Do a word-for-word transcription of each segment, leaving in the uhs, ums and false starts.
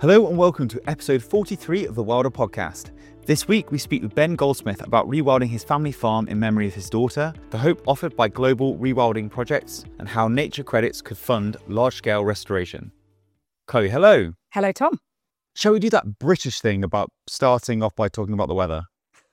Hello and welcome to episode forty-three of the Wilder Podcast. This week we speak with Ben Goldsmith about rewilding his family farm in memory of his daughter, the hope offered by global rewilding projects, and how nature credits could fund large-scale restoration. Chloe, hello. Hello, Tom. Shall we do that British thing about starting off by talking about the weather?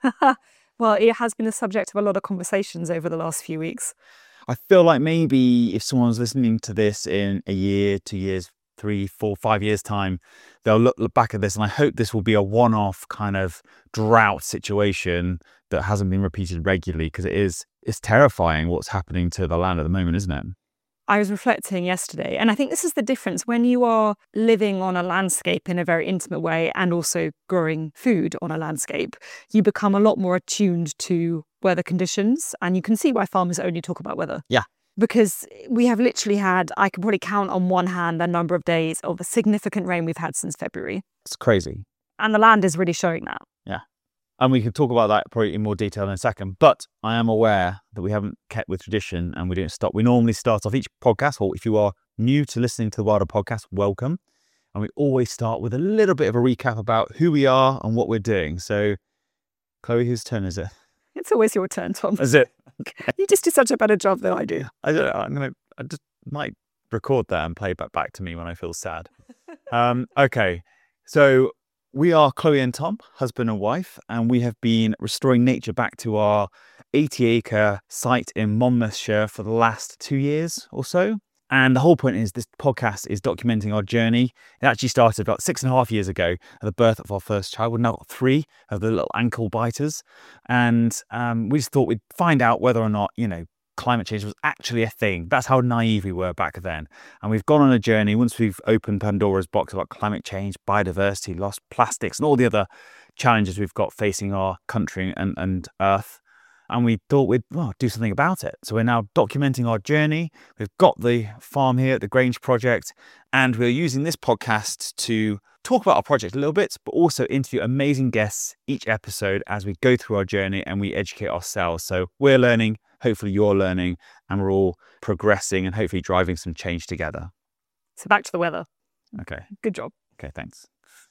Well, it has been the subject of a lot of conversations over the last few weeks. I feel like maybe if someone's listening to this in a year, two years, three, four, five years' time, they'll look, look back at this, and I hope this will be a one-off kind of drought situation that hasn't been repeated regularly, because it is it's terrifying what's happening to the land at the moment, isn't it? I was reflecting yesterday, and I think this is the difference when you are living on a landscape in a very intimate way and also growing food on a landscape, you become a lot more attuned to weather conditions, and you can see why farmers only talk about weather. Yeah. Because we have literally had, I can probably count on one hand the number of days of significant rain we've had since February. It's crazy. And the land is really showing that. Yeah. And we can talk about that probably in more detail in a second. But I am aware that we haven't kept with tradition and we don't stop. We normally start off each podcast, or if you are new to listening to the Wilder Podcast, welcome. And we always start with a little bit of a recap about who we are and what we're doing. So, Chloe, whose turn is it? It's always your turn, Tom. Is it? Okay. You just do such a better job than I do. I don't know. I'm gonna. I just might record that and play that back to me when I feel sad. um, okay, so we are Chloe and Tom, husband and wife, and we have been restoring nature back to our eighty acre site in Monmouthshire for the last two years or so. And the whole point is this podcast is documenting our journey. It actually started about six and a half years ago at the birth of our first child. We've now got three of the little ankle biters. And um, we just thought we'd find out whether or not, you know, climate change was actually a thing. That's how naive we were back then. And we've gone on a journey once we've opened Pandora's box about climate change, biodiversity, lost plastics, and all the other challenges we've got facing our country and, and Earth. And we thought we'd well, do something about it. So we're now documenting our journey. We've got the farm here at the Grange Project, and we're using this podcast to talk about our project a little bit, but also interview amazing guests each episode as we go through our journey and we educate ourselves. So we're learning, hopefully you're learning, and we're all progressing and hopefully driving some change together. So back to the weather. Okay. Good job. Okay, thanks.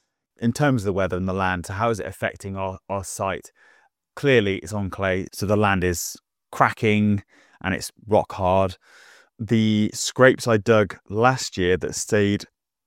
In terms of the weather and the land, so how is it affecting our, our site? Clearly, it's on clay, so the land is cracking and it's rock hard. The scrapes I dug last year that stayed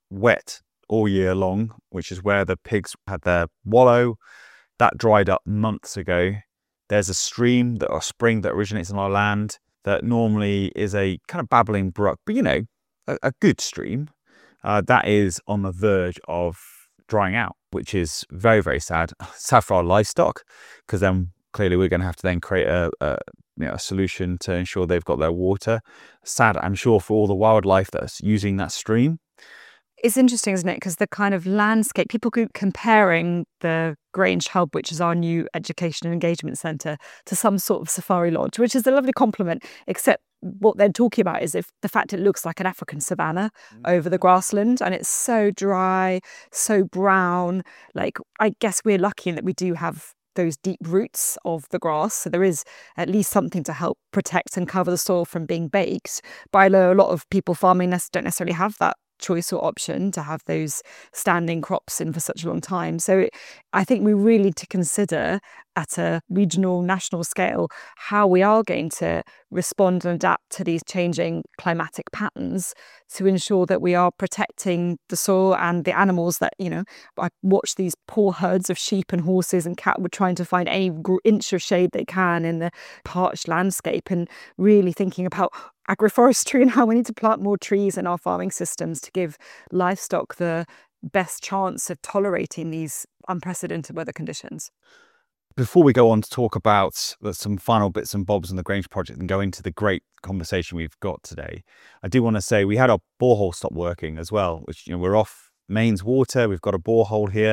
wet all year long, which is where the pigs had their wallow, that dried up months ago. There's a stream, that, or a spring that originates on our land that normally is a kind of babbling brook, but you know, a, a good stream. Uh, that is on the verge of drying out, which is very, very sad. Sad for our livestock, because then clearly we're going to have to then create a, a, you know, a solution to ensure they've got their water. Sad, I'm sure, for all the wildlife that's using that stream. It's interesting, isn't it? Because the kind of landscape, people keep comparing the Grange Hub, which is our new education and engagement centre, to some sort of safari lodge, which is a lovely compliment, except what they're talking about is if the fact it looks like an African savanna mm. over the grassland, and it's so dry, so brown. Like, I guess we're lucky in that we do have those deep roots of the grass, so there is at least something to help protect and cover the soil from being baked. But I know a lot of people farming don't necessarily have that choice or option to have those standing crops in for such a long time. So I think we really need to consider at a regional, national scale how we are going to respond and adapt to these changing climatic patterns to ensure that we are protecting the soil and the animals that, you know, I watch these poor herds of sheep and horses and cattle trying to find any inch of shade they can in the parched landscape, and really thinking about agroforestry and how we need to plant more trees in our farming systems to give livestock the best chance of tolerating these unprecedented weather conditions. Before we go on to talk about some final bits and bobs on the Grange Project and go into the great conversation we've got today, I do want to say we had our borehole stop working as well, which, you know, we're off mains water. We've got a borehole here.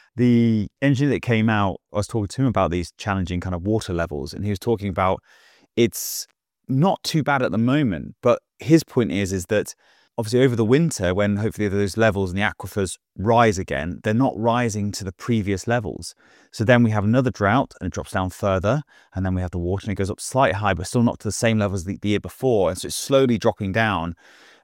The engineer that came out, I was talking to him about these challenging kind of water levels, and he was talking about it's not too bad at the moment, but his point is is that obviously over the winter, when hopefully those levels in the aquifers rise again, they're not rising to the previous levels. So then we have another drought and it drops down further, and then we have the water and it goes up slightly high, but still not to the same levels the, the year before. And so it's slowly dropping down.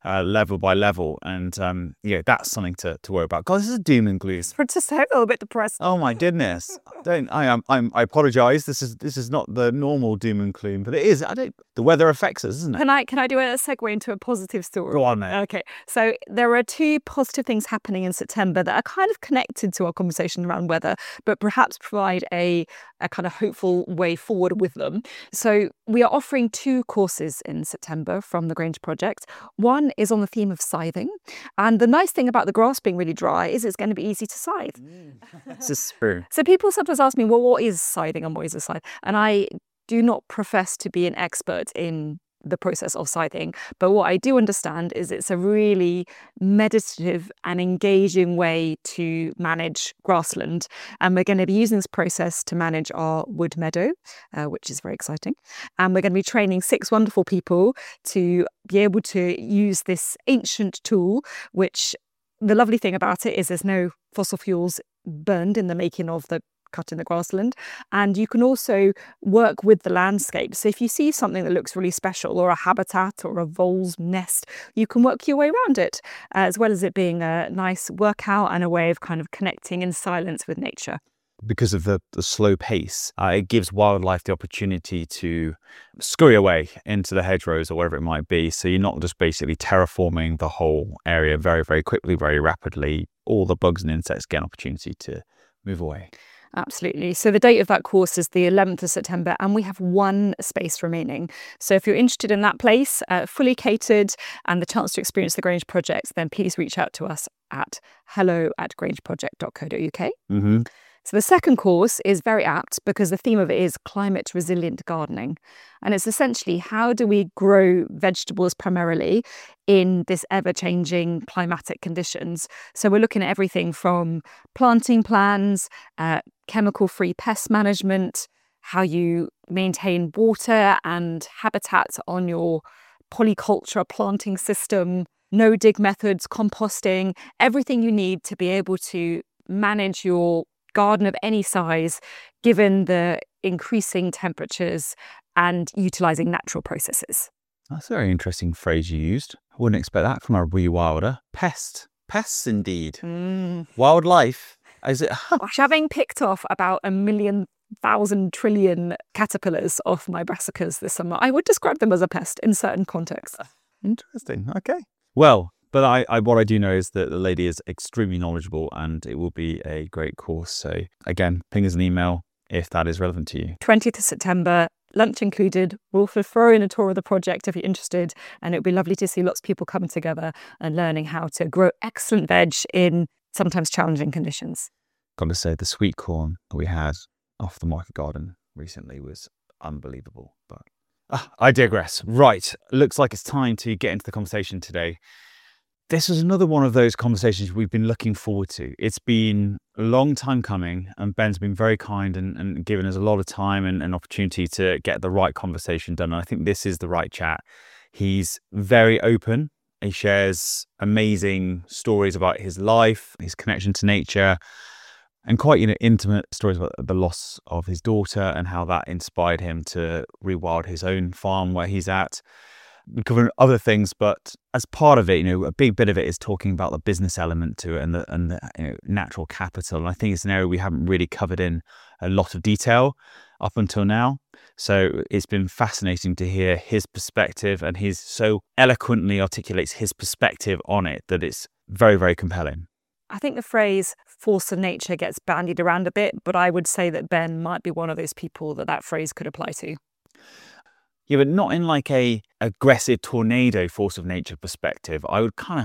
uh, level by level. And um, yeah, that's something to, to worry about. God, this is doom and gloom. For to say a little bit depressed. Oh my goodness! Don't I am I'm I apologise. This is this is not the normal doom and gloom, but it is. I don't. The weather affects us, isn't it? Can I can I do a segue into a positive story? Go on, mate. Okay, so there are two positive things happening in September that are kind of connected to our conversation around weather, but perhaps provide a a kind of hopeful way forward with them. So we are offering two courses in September from the Grange Project. One is on the theme of scything, and the nice thing about the grass being really dry is it's going to be easy to scythe. Mm. This is true. So people sometimes ask me, well, what is scything and what is a scythe? And I do not profess to be an expert in the process of scything, but what I do understand is it's a really meditative and engaging way to manage grassland, and we're going to be using this process to manage our wood meadow, uh, which is very exciting, and we're going to be training six wonderful people to be able to use this ancient tool, which the lovely thing about it is there's no fossil fuels burned in the making of the cut in the grassland, and you can also work with the landscape. So if you see something that looks really special, or a habitat or a vole's nest, you can work your way around it, uh, as well as it being a nice workout and a way of kind of connecting in silence with nature. Because of the, the slow pace, uh, it gives wildlife the opportunity to scurry away into the hedgerows or whatever it might be. So you're not just basically terraforming the whole area very, very quickly, very rapidly. All the bugs and insects get an opportunity to move away. Absolutely. So the date of that course is the eleventh of September, and we have one space remaining. So if you're interested in that place, uh, fully catered, and the chance to experience the Grange Project, then please reach out to us at hello at grangeproject dot co dot uk. Mm-hmm. So the second course is very apt because the theme of it is climate resilient gardening. And it's essentially, how do we grow vegetables primarily in this ever-changing climatic conditions? So we're looking at everything from planting plans, uh, chemical-free pest management, how you maintain water and habitat on your polyculture planting system, no-dig methods, composting, everything you need to be able to manage your garden of any size, given the increasing temperatures and utilising natural processes. That's a very interesting phrase you used. I wouldn't expect that from a wee wilder. Pest. Pests indeed. Mm. Wildlife. Is it? Gosh, having picked off about a million thousand trillion caterpillars off my brassicas this summer, I would describe them as a pest in certain contexts. Interesting. Okay. Well, But I, I, what I do know is that the lady is extremely knowledgeable, and it will be a great course. So again, ping us an email if that is relevant to you. twentieth of September, lunch included. We'll throw in a tour of the project if you're interested, and it would be lovely to see lots of people coming together and learning how to grow excellent veg in sometimes challenging conditions. Got to say, the sweet corn that we had off the market garden recently was unbelievable. But ah, I digress. Right, looks like it's time to get into the conversation today. This is another one of those conversations we've been looking forward to. It's been a long time coming, and Ben's been very kind and, and given us a lot of time and an opportunity to get the right conversation done. And I think this is the right chat. He's very open. He shares amazing stories about his life, his connection to nature, and quite, you know, intimate stories about the loss of his daughter and how that inspired him to rewild his own farm where he's at. We cover other things, but as part of it, you know, a big bit of it is talking about the business element to it and the and the you know, natural capital. And I think it's an area we haven't really covered in a lot of detail up until now. So it's been fascinating to hear his perspective, and he so eloquently articulates his perspective on it that it's very, very compelling. I think the phrase force of nature gets bandied around a bit, but I would say that Ben might be one of those people that that phrase could apply to. Yeah, but not in like a aggressive tornado force of nature perspective. I would kind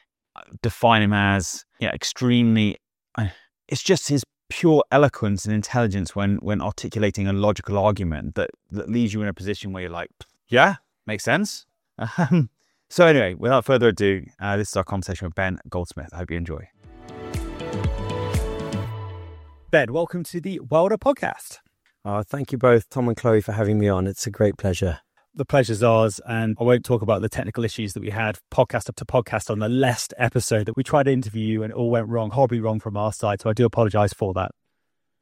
of define him as yeah, extremely. Uh, it's just his pure eloquence and intelligence when when articulating a logical argument that that leaves you in a position where you're like, yeah, makes sense. Um, so anyway, without further ado, uh, this is our conversation with Ben Goldsmith. I hope you enjoy. Ben, welcome to the Wilder Podcast. Oh, thank you both, Tom and Chloe, for having me on. It's a great pleasure. The pleasure's ours, and I won't talk about the technical issues that we had podcast up to podcast on the last episode that we tried to interview you and it all went wrong, horribly wrong from our side. So I do apologise for that.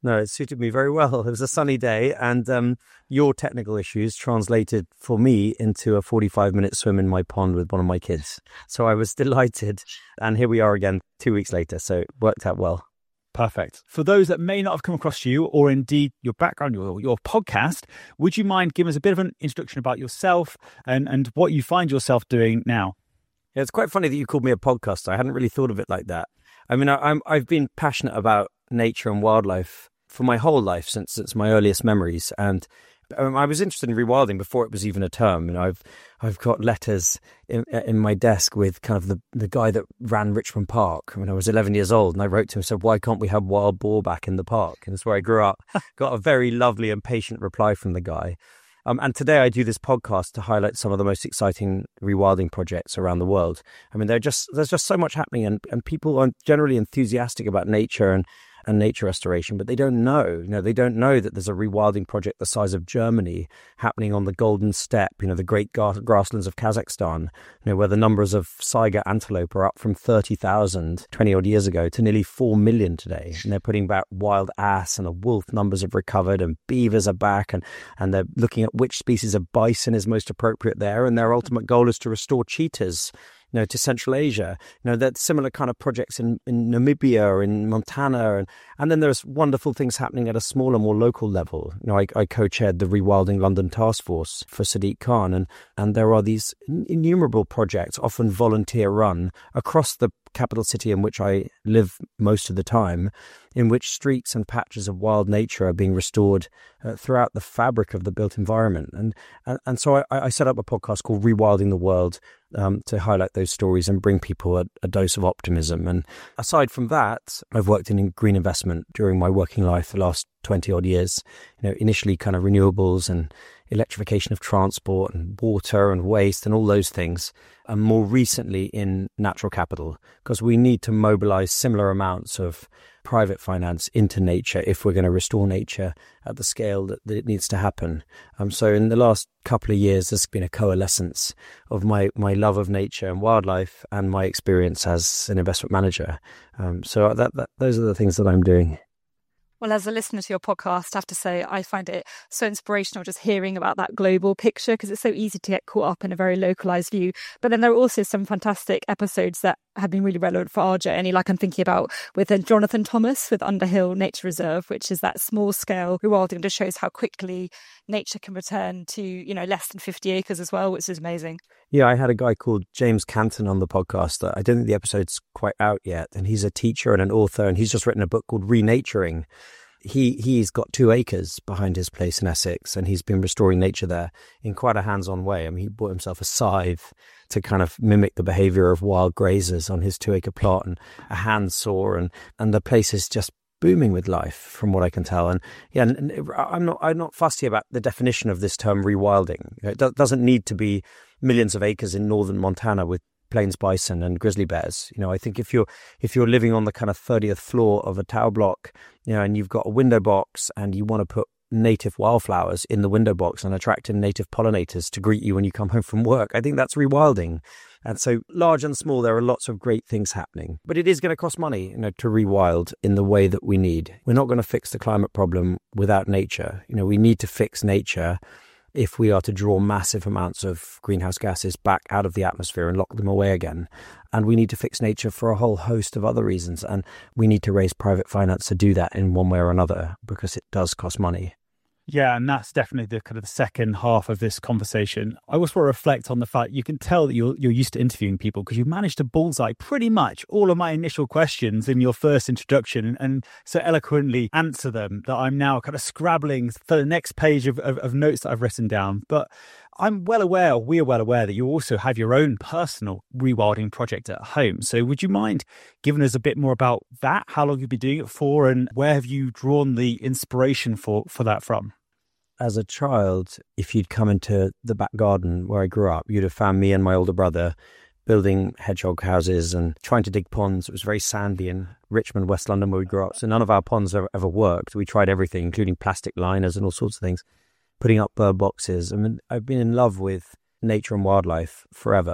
No, it suited me very well. It was a sunny day, and um, your technical issues translated for me into a forty-five minute swim in my pond with one of my kids. So I was delighted. And here we are again two weeks later. So it worked out well. Perfect. For those that may not have come across you, or indeed your background, your, your podcast, would you mind giving us a bit of an introduction about yourself and, and what you find yourself doing now? Yeah, it's quite funny that you called me a podcaster. I hadn't really thought of it like that. I mean, I, I'm, I've been passionate about nature and wildlife for my whole life since since my earliest memories, and um, I was interested in rewilding before it was even a term. You know, I've I've got letters in, in my desk with kind of the, the guy that ran Richmond Park when I was eleven years old, and I wrote to him and said, "Why can't we have wild boar back in the park?" And that's where I grew up. Got a very lovely and patient reply from the guy. Um, and today I do this podcast to highlight some of the most exciting rewilding projects around the world. I mean, just there's just so much happening, and, and people are generally enthusiastic about nature and and nature restoration, but they don't know, you know, they don't know that there's a rewilding project the size of Germany happening on the Golden Steppe, you know, the great gar- grasslands of Kazakhstan, you know, where the numbers of Saiga antelope are up from thirty thousand twenty odd years ago to nearly four million today. And they're putting back wild ass and a wolf numbers have recovered and beavers are back, and, and they're looking at which species of bison is most appropriate there. And their ultimate goal is to restore cheetahs, you know, to Central Asia. You know, that similar kind of projects in, in Namibia or in Montana. And, and then there's wonderful things happening at a smaller, more local level. You know, I, I co-chaired the Rewilding London Task Force for Sadiq Khan. And, and there are these innumerable projects, often volunteer run, across the capital city in which I live most of the time, in which streets and patches of wild nature are being restored uh, throughout the fabric of the built environment. And and, and so I, I set up a podcast called Rewilding the World um, to highlight those stories and bring people a, a dose of optimism. And aside from that, I've worked in green investment during my working life the last twenty odd years, you know, initially kind of renewables and electrification of transport and water and waste and all those things, and more recently in natural capital, because we need to mobilize similar amounts of private finance into nature if we're going to restore nature at the scale that, that it needs to happen. Um, so in the last couple of years, there's been a coalescence of my, my love of nature and wildlife and my experience as an investment manager. Um, so that, that those are the things that I'm doing. Well, as a listener to your podcast, I have to say I find it so inspirational just hearing about that global picture, because it's so easy to get caught up in a very localized view. But then there are also some fantastic episodes that have been really relevant for our journey, like I'm thinking about with uh, Jonathan Thomas with Underhill Nature Reserve, which is that small scale rewilding that shows how quickly nature can return to, you know, less than fifty acres as well, which is amazing. Yeah, I had a guy called James Canton on the podcast. I don't think the episode's quite out yet. And he's a teacher and an author, and he's just written a book called Renaturing. He, he's got two acres behind his place in Essex, and he's been restoring nature there in quite a hands-on way. I mean, he bought himself a scythe to kind of mimic the behavior of wild grazers on his two-acre plot, and a handsaw, and, and the place is just booming with life, from what I can tell. And yeah, and, and I'm not I'm not fussy about the definition of this term rewilding. It do, doesn't need to be millions of acres in northern Montana with plains bison and grizzly bears. You know, I think if you're if you're living on the kind of thirtieth floor of a tower block, you know, and you've got a window box and you want to put native wildflowers in the window box and attracting native pollinators to greet you when you come home from work, I think that's rewilding. And so large and small, there are lots of great things happening. But it is going to cost money, you know, to rewild in the way that we need. We're not going to fix the climate problem without nature. You know, we need to fix nature if we are to draw massive amounts of greenhouse gases back out of the atmosphere and lock them away again. And we need to fix nature for a whole host of other reasons. And we need to raise private finance to do that in one way or another, because it does cost money. Yeah, and that's definitely the kind of the second half of this conversation. I also want to reflect on the fact you can tell that you're you're used to interviewing people, because you've managed to bullseye pretty much all of my initial questions in your first introduction, and, and so eloquently answer them that I'm now kind of scrabbling for the next page of, of, of notes that I've written down. But I'm well aware, or we're well aware, that you also have your own personal rewilding project at home. So would you mind giving us a bit more about that? How long you've been doing it for, and where have you drawn the inspiration for, for that from? As a child, if you'd come into the back garden where I grew up, you'd have found me and my older brother building hedgehog houses and trying to dig ponds. It was very sandy in Richmond, West London, where we grew up. So none of our ponds ever, ever worked. We tried everything, including plastic liners and all sorts of things, putting up bird boxes. I mean, I've been in love with nature and wildlife forever.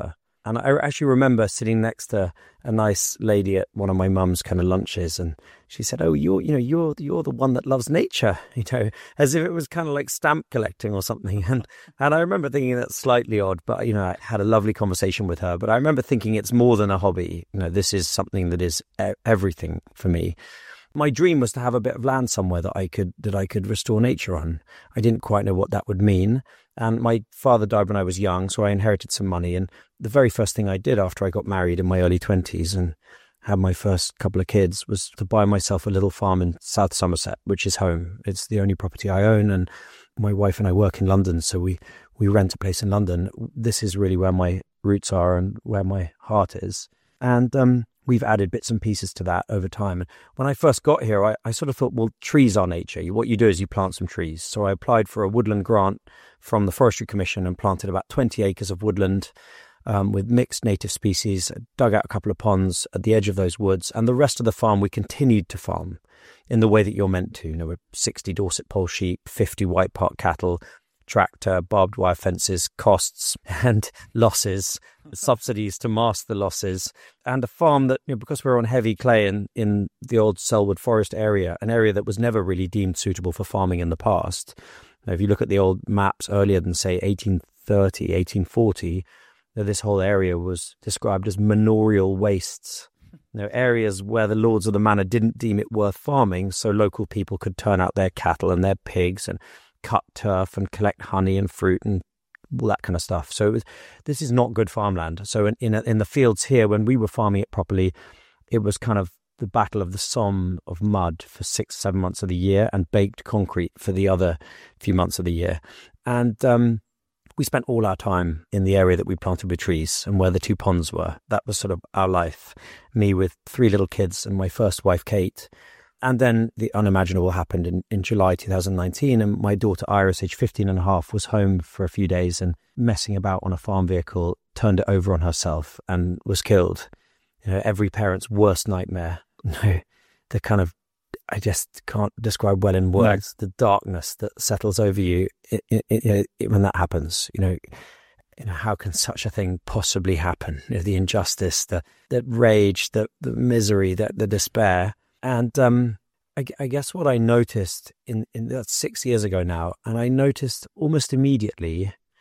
And I actually remember sitting next to a nice lady at one of my mum's kind of lunches, and she said, "Oh, you're, you know, you're you're the one that loves nature," you know, as if it was kind of like stamp collecting or something. And and I remember thinking that's slightly odd, but you know, I had a lovely conversation with her. But I remember thinking it's more than a hobby. You know, this is something that is e- everything for me. My dream was to have a bit of land somewhere that I could that I could restore nature on. I didn't quite know what that would mean. And my father died when I was young, so I inherited some money. And the very first thing I did after I got married in my early twenties and had my first couple of kids was to buy myself a little farm in South Somerset, which is home. It's the only property I own. And my wife and I work in London, so we, we rent a place in London. This is really where my roots are and where my heart is. And um, we've added bits and pieces to that over time. And when I first got here, I, I sort of thought, well, trees are nature. What you do is you plant some trees. So I applied for a woodland grant from the Forestry Commission and planted about twenty acres of woodland um, with mixed native species, dug out a couple of ponds at the edge of those woods. And the rest of the farm we continued to farm in the way that you're meant to, you know, with sixty Dorset pole sheep, fifty White Park cattle, tractor, barbed wire fences, costs and losses, subsidies to mask the losses, and a farm that, you know, because we're on heavy clay in, in the old Selwood Forest area, an area that was never really deemed suitable for farming in the past. Now, if you look at the old maps earlier than, say, eighteen thirty, eighteen forty, this whole area was described as manorial wastes. You know, areas where the lords of the manor didn't deem it worth farming, so local people could turn out their cattle and their pigs and cut turf and collect honey and fruit and all that kind of stuff. So it was, this is not good farmland. So in in, in the fields here, when we were farming it properly, it was kind of the battle of the Somme of mud for six, seven months of the year and baked concrete for the other few months of the year. And um, we spent all our time in the area that we planted with trees and where the two ponds were. That was sort of our life. Me with three little kids and my first wife, Kate. And then the unimaginable happened in, in July two thousand nineteen, and my daughter Iris, age fifteen and a half, was home for a few days and messing about on a farm vehicle, turned it over on herself and was killed. You know, every parent's worst nightmare. No, the kind of, I just can't describe well in words, no. The darkness that settles over you it, it, it, it, when that happens. You know, you know, how can such a thing possibly happen? You know, the injustice, the, the rage, the, the misery, the, the despair. And um, I, I guess what I noticed in, in that's six years ago now, and I noticed almost immediately,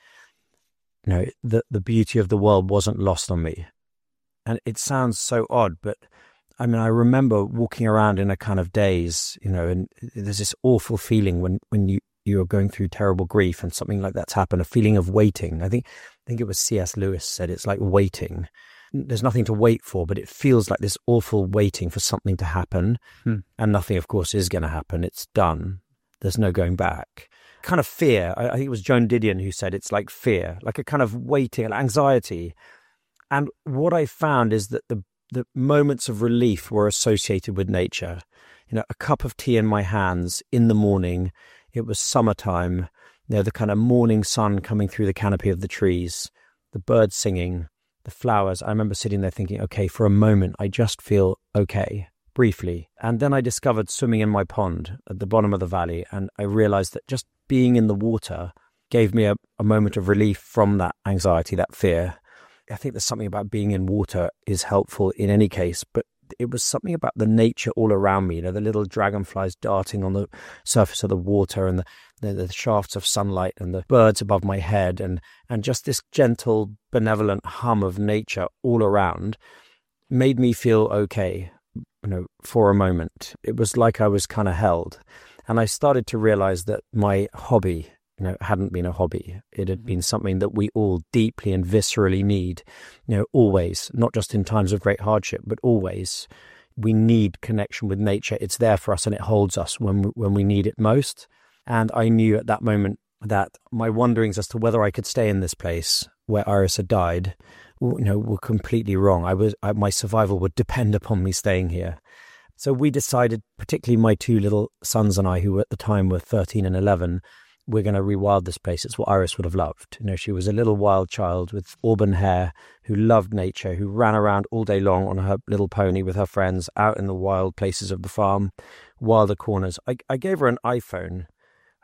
you know, that the beauty of the world wasn't lost on me. And it sounds so odd, but I mean, I remember walking around in a kind of daze, you know, and there's this awful feeling when, when you, you're going through terrible grief and something like that's happened, a feeling of waiting. I think, I think it was C S Lewis said it's like waiting. There's nothing to wait for, but it feels like this awful waiting for something to happen. Hmm. And nothing, of course, is going to happen. It's done. There's no going back. Kind of fear. I, I think it was Joan Didion who said it's like fear, like a kind of waiting, anxiety. And what I found is that the the moments of relief were associated with nature. You know, a cup of tea in my hands in the morning. It was summertime. You know, the kind of morning sun coming through the canopy of the trees, the birds singing, the flowers. I remember sitting there thinking, okay, for a moment, I just feel okay, briefly. And then I discovered swimming in my pond at the bottom of the valley. And I realized that just being in the water gave me a, a moment of relief from that anxiety, that fear. I think there's something about being in water is helpful in any case, but it was something about the nature all around me, you know, the little dragonflies darting on the surface of the water and the, the, the shafts of sunlight and the birds above my head and, and just this gentle, benevolent hum of nature all around made me feel okay, you know, for a moment. It was like I was kind of held. And I started to realize that my hobby, you know, hadn't been a hobby. It had been something that we all deeply and viscerally need, you know, always, not just in times of great hardship, but always. We need connection with nature. It's there for us and it holds us when we, when we need it most. And I knew at that moment that my wonderings as to whether I could stay in this place where Iris had died, you know, were completely wrong. I was, I, my survival would depend upon me staying here. So we decided, particularly my two little sons and I, who at the time were thirteen and eleven, we're going to rewild this place. It's what Iris would have loved. You know, she was a little wild child with auburn hair who loved nature, who ran around all day long on her little pony with her friends out in the wild places of the farm, wilder corners. I, I gave her an iPhone.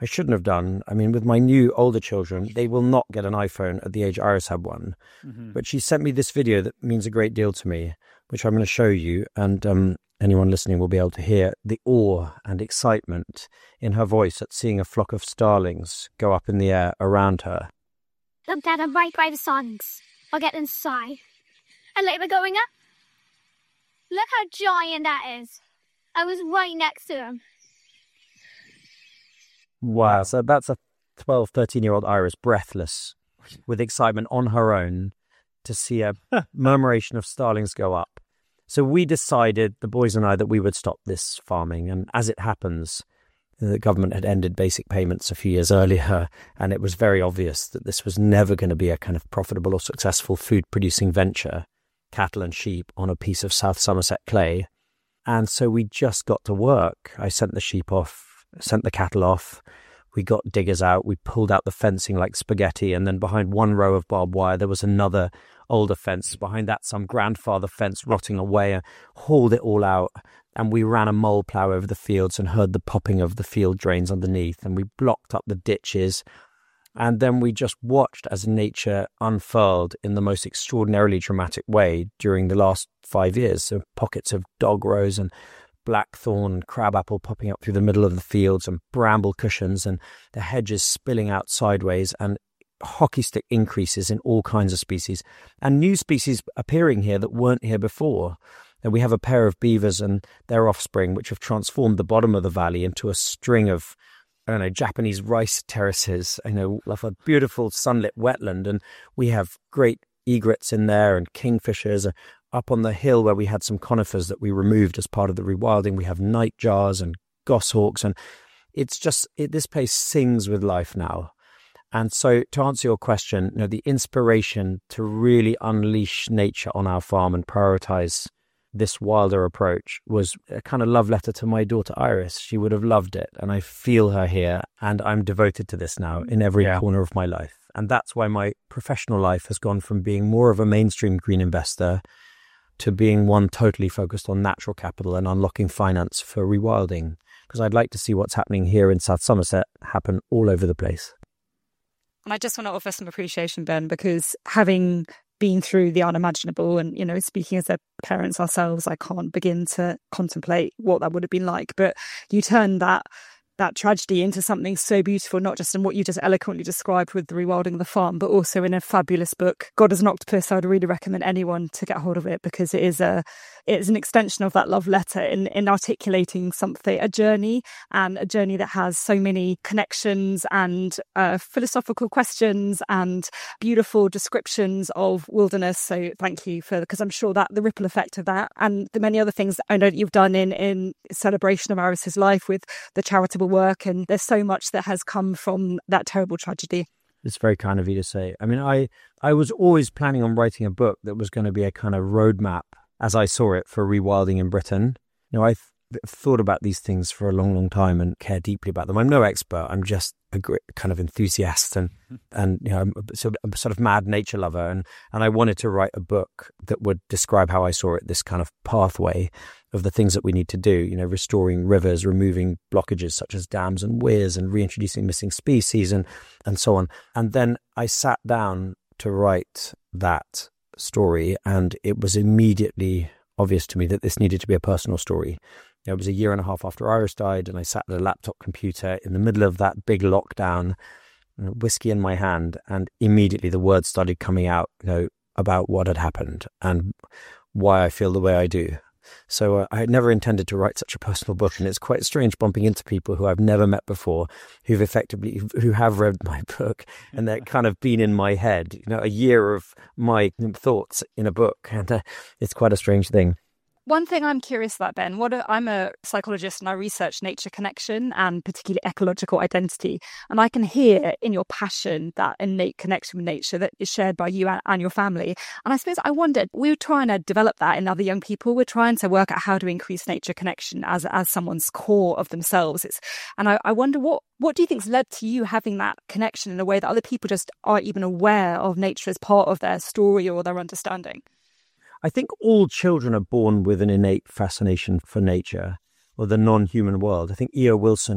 I shouldn't have done. I mean, with my new older children, they will not get an iPhone at the age Iris had one. Mm-hmm. But she sent me this video that means a great deal to me, which I'm going to show you. And um, anyone listening will be able to hear the awe and excitement in her voice at seeing a flock of starlings go up in the air around her. Look, Dad, I'm right by the starlings. I'll get inside. And look, they're going up. Look how giant that is. I was right next to them. Wow. So that's a twelve, thirteen-year-old Iris, breathless, with excitement on her own, to see a murmuration of starlings go up. So we decided, the boys and I, that we would stop this farming. And as it happens, the government had ended basic payments a few years earlier, and it was very obvious that this was never going to be a kind of profitable or successful food-producing venture, cattle and sheep on a piece of South Somerset clay. And so we just got to work. I sent the sheep off, sent the cattle off. We got diggers out. We pulled out the fencing like spaghetti. And then behind one row of barbed wire, there was another older fence. Behind that, some grandfather fence rotting away, and hauled it all out. And we ran a mole plough over the fields and heard the popping of the field drains underneath. And we blocked up the ditches. And then we just watched as nature unfurled in the most extraordinarily dramatic way during the last five years. So pockets of dog rose and blackthorn and crabapple popping up through the middle of the fields, and bramble cushions, and the hedges spilling out sideways, and hockey stick increases in all kinds of species, and new species appearing here that weren't here before. And we have a pair of beavers and their offspring, which have transformed the bottom of the valley into a string of, I don't know, Japanese rice terraces, you know, like a beautiful sunlit wetland. And we have great egrets in there and kingfishers. Up on the hill where we had some conifers that we removed as part of the rewilding, we have nightjars and goshawks, and it's just, it, this place sings with life now. And so to answer your question, you know, the inspiration to really unleash nature on our farm and prioritize this wilder approach was a kind of love letter to my daughter Iris. She would have loved it, and I feel her here, and I'm devoted to this now in every yeah. corner of my life. And that's why my professional life has gone from being more of a mainstream green investor to being one totally focused on natural capital and unlocking finance for rewilding, because I'd like to see what's happening here in South Somerset happen all over the place. And I just want to offer some appreciation, Ben, because having been through the unimaginable, and, you know, speaking as their parents ourselves, I can't begin to contemplate what that would have been like. But you turn that that tragedy into something so beautiful, not just in what you just eloquently described with the rewilding of the farm, but also in a fabulous book, God is an Octopus. I would really recommend anyone to get hold of it, because it is a it's an extension of that love letter in, in articulating something, a journey, and a journey that has so many connections and uh, philosophical questions and beautiful descriptions of wilderness. So thank you for, because I'm sure that the ripple effect of that and the many other things that I know that you've done in, in celebration of Iris's life with the charitable work, and there's so much that has come from that terrible tragedy. It's very kind of you to say. I mean, I, I was always planning on writing a book that was going to be a kind of roadmap, as I saw it, for rewilding in Britain. You know, I've thought about these things for a long, long time and care deeply about them. I'm no expert. I'm just a great kind of enthusiast and, and you know, I'm a, sort of, a sort of mad nature lover. And, and I wanted to write a book that would describe how I saw it, this kind of pathway of the things that we need to do, you know, restoring rivers, removing blockages such as dams and weirs, and reintroducing missing species, and, and so on. And then I sat down to write that story, and it was immediately obvious to me that this needed to be a personal story. It was a year and a half after Iris died, and I sat at a laptop computer in the middle of that big lockdown, whiskey in my hand, and immediately the words started coming out, you know, about what had happened and why I feel the way I do. So uh, I had never intended to write such a personal book, and it's quite strange bumping into people who I've never met before, who've effectively, who have read my book, and they're kind of been in my head, you know, a year of my thoughts in a book, and uh, it's quite a strange thing. One thing I'm curious about, Ben, what a, I'm a psychologist and I research nature connection and particularly ecological identity. And I can hear in your passion that innate connection with nature that is shared by you and, and your family. And I suppose I wondered, we were trying to develop that in other young people. We're trying to work out how to increase nature connection as as someone's core of themselves. It's, and I, I wonder, what, what do you think's led to you having that connection in a way that other people just aren't even aware of nature as part of their story or their understanding? I think all children are born with an innate fascination for nature or the non-human world. I think E O Wilson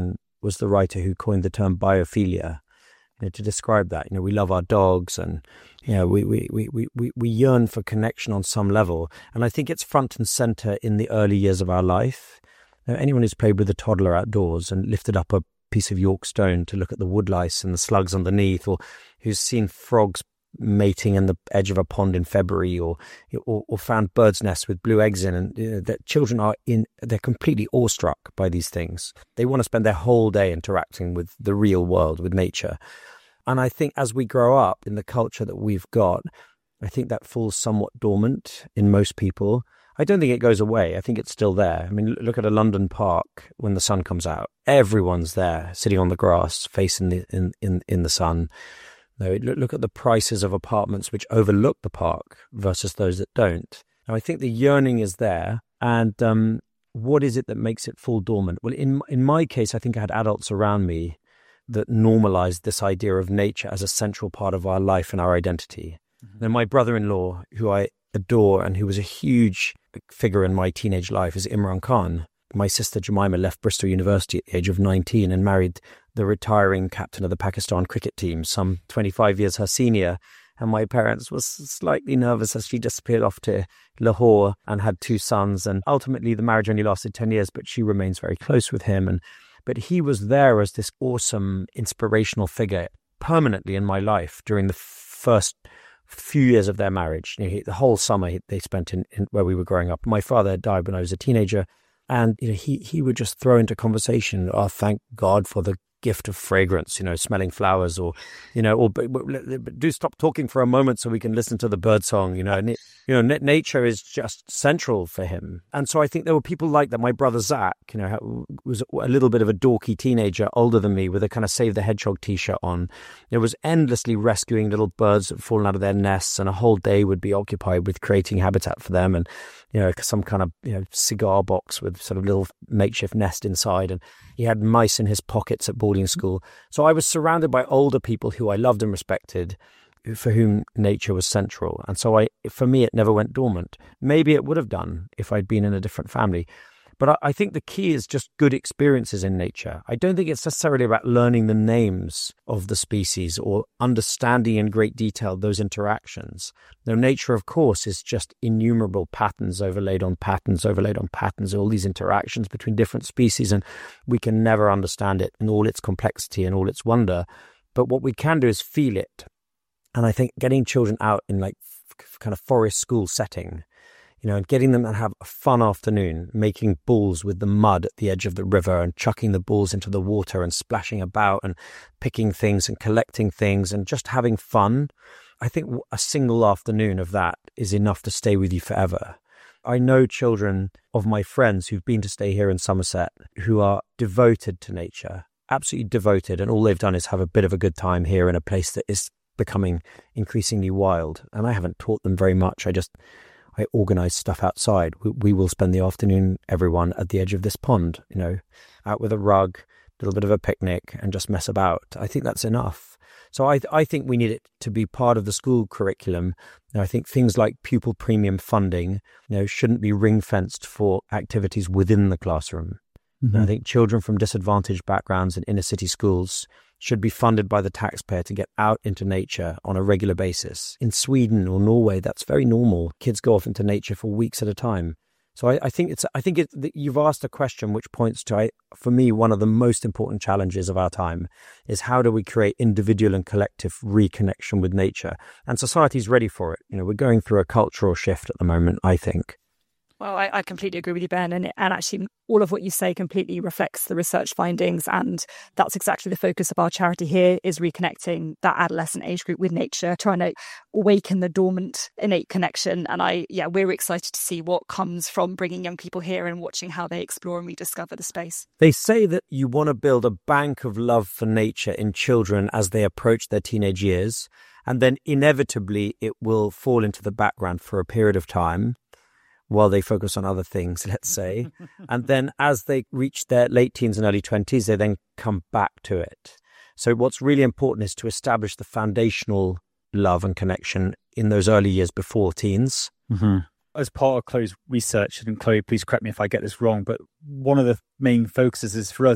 was the writer who coined the term biophilia, you know, to describe that. You know, we love our dogs, and you know, we we, we, we, we we yearn for connection on some level. And I think it's front and center in the early years of our life. Now, anyone who's played with a toddler outdoors and lifted up a piece of York stone to look at the woodlice and the slugs underneath, or who's seen frogs mating in the edge of a pond in February, or or, or found birds' nests with blue eggs in, and you know, that children are in, they're completely awestruck by these things. They want to spend their whole day interacting with the real world, with nature. And I think as we grow up in the culture that we've got, I think that falls somewhat dormant in most people. I don't think it goes away. I think it's still there. I mean, look at a London park when the sun comes out. Everyone's there, sitting on the grass, facing the in in, in the sun. No, look at the prices of apartments which overlook the park versus those that don't. Now, I think the yearning is there. And um, what is it that makes it fall dormant? Well, in in my case, I think I had adults around me that normalized this idea of nature as a central part of our life and our identity. Mm-hmm. And my brother-in-law, who I adore and who was a huge figure in my teenage life, is Imran Khan. My sister Jemima left Bristol University at the age of nineteen and married the retiring captain of the Pakistan cricket team, some twenty-five years her senior. And my parents were slightly nervous as she disappeared off to Lahore and had two sons. And ultimately the marriage only lasted ten years, but she remains very close with him. And but he was there as this awesome, inspirational figure permanently in my life during the first few years of their marriage. You know, he, the whole summer he, they spent in, in where we were growing up. My father had died when I was a teenager. And you know, he he would just throw into conversation, "Oh, thank God for the gift of fragrance, you know, smelling flowers," or, you know, or but, but do stop talking for a moment so we can listen to the bird song. You know, and it, you know, nature is just central for him. And so I think there were people like that. My brother Zach, you know, was a little bit of a dorky teenager, older than me, with a kind of Save the Hedgehog T-shirt on. It was endlessly rescuing little birds that had fallen out of their nests, and a whole day would be occupied with creating habitat for them, and you know, some kind of, you know, cigar box with sort of little makeshift nest inside. And he had mice in his pockets at boarding school. So I was surrounded by older people who I loved and respected, for whom nature was central. And so I, for me, it never went dormant. Maybe it would have done if I'd been in a different family. But I, I think the key is just good experiences in nature. I don't think it's necessarily about learning the names of the species or understanding in great detail those interactions. Now, nature, of course, is just innumerable patterns overlaid on patterns, overlaid on patterns, all these interactions between different species, and we can never understand it in all its complexity and all its wonder. But what we can do is feel it. And I think getting children out in like f- kind of forest school setting, you know, and getting them to have a fun afternoon, making balls with the mud at the edge of the river and chucking the balls into the water and splashing about and picking things and collecting things and just having fun. I think a single afternoon of that is enough to stay with you forever. I know children of my friends who've been to stay here in Somerset who are devoted to nature, absolutely devoted, and all they've done is have a bit of a good time here in a place that is becoming increasingly wild. And I haven't taught them very much. I just... I organize stuff outside. We, we will spend the afternoon, everyone, at the edge of this pond, you know, out with a rug, a little bit of a picnic, and just mess about. I think that's enough. So I I think we need it to be part of the school curriculum. And I think things like pupil premium funding, you know, shouldn't be ring-fenced for activities within the classroom. Mm-hmm. And I think children from disadvantaged backgrounds in inner city schools should be funded by the taxpayer to get out into nature on a regular basis. In Sweden or Norway, that's very normal. Kids go off into nature for weeks at a time. So I, I think it's. I think it, you've asked a question which points to, I, for me, one of the most important challenges of our time is how do we create individual and collective reconnection with nature? And society's ready for it. You know, we're going through a cultural shift at the moment, I think. Well, I, I completely agree with you, Ben. And, and actually, all of what you say completely reflects the research findings. And that's exactly the focus of our charity here, is reconnecting that adolescent age group with nature, trying to awaken the dormant innate connection. And I, yeah, we're excited to see what comes from bringing young people here and watching how they explore and rediscover the space. They say that you want to build a bank of love for nature in children as they approach their teenage years. And then inevitably, it will fall into the background for a period of time, while they focus on other things, let's say. And then as they reach their late teens and early twenties, they then come back to it. So what's really important is to establish the foundational love and connection in those early years before teens. Mm-hmm. As part of Chloe's research, and Chloe, please correct me if I get this wrong, but one of the main focuses is for us is that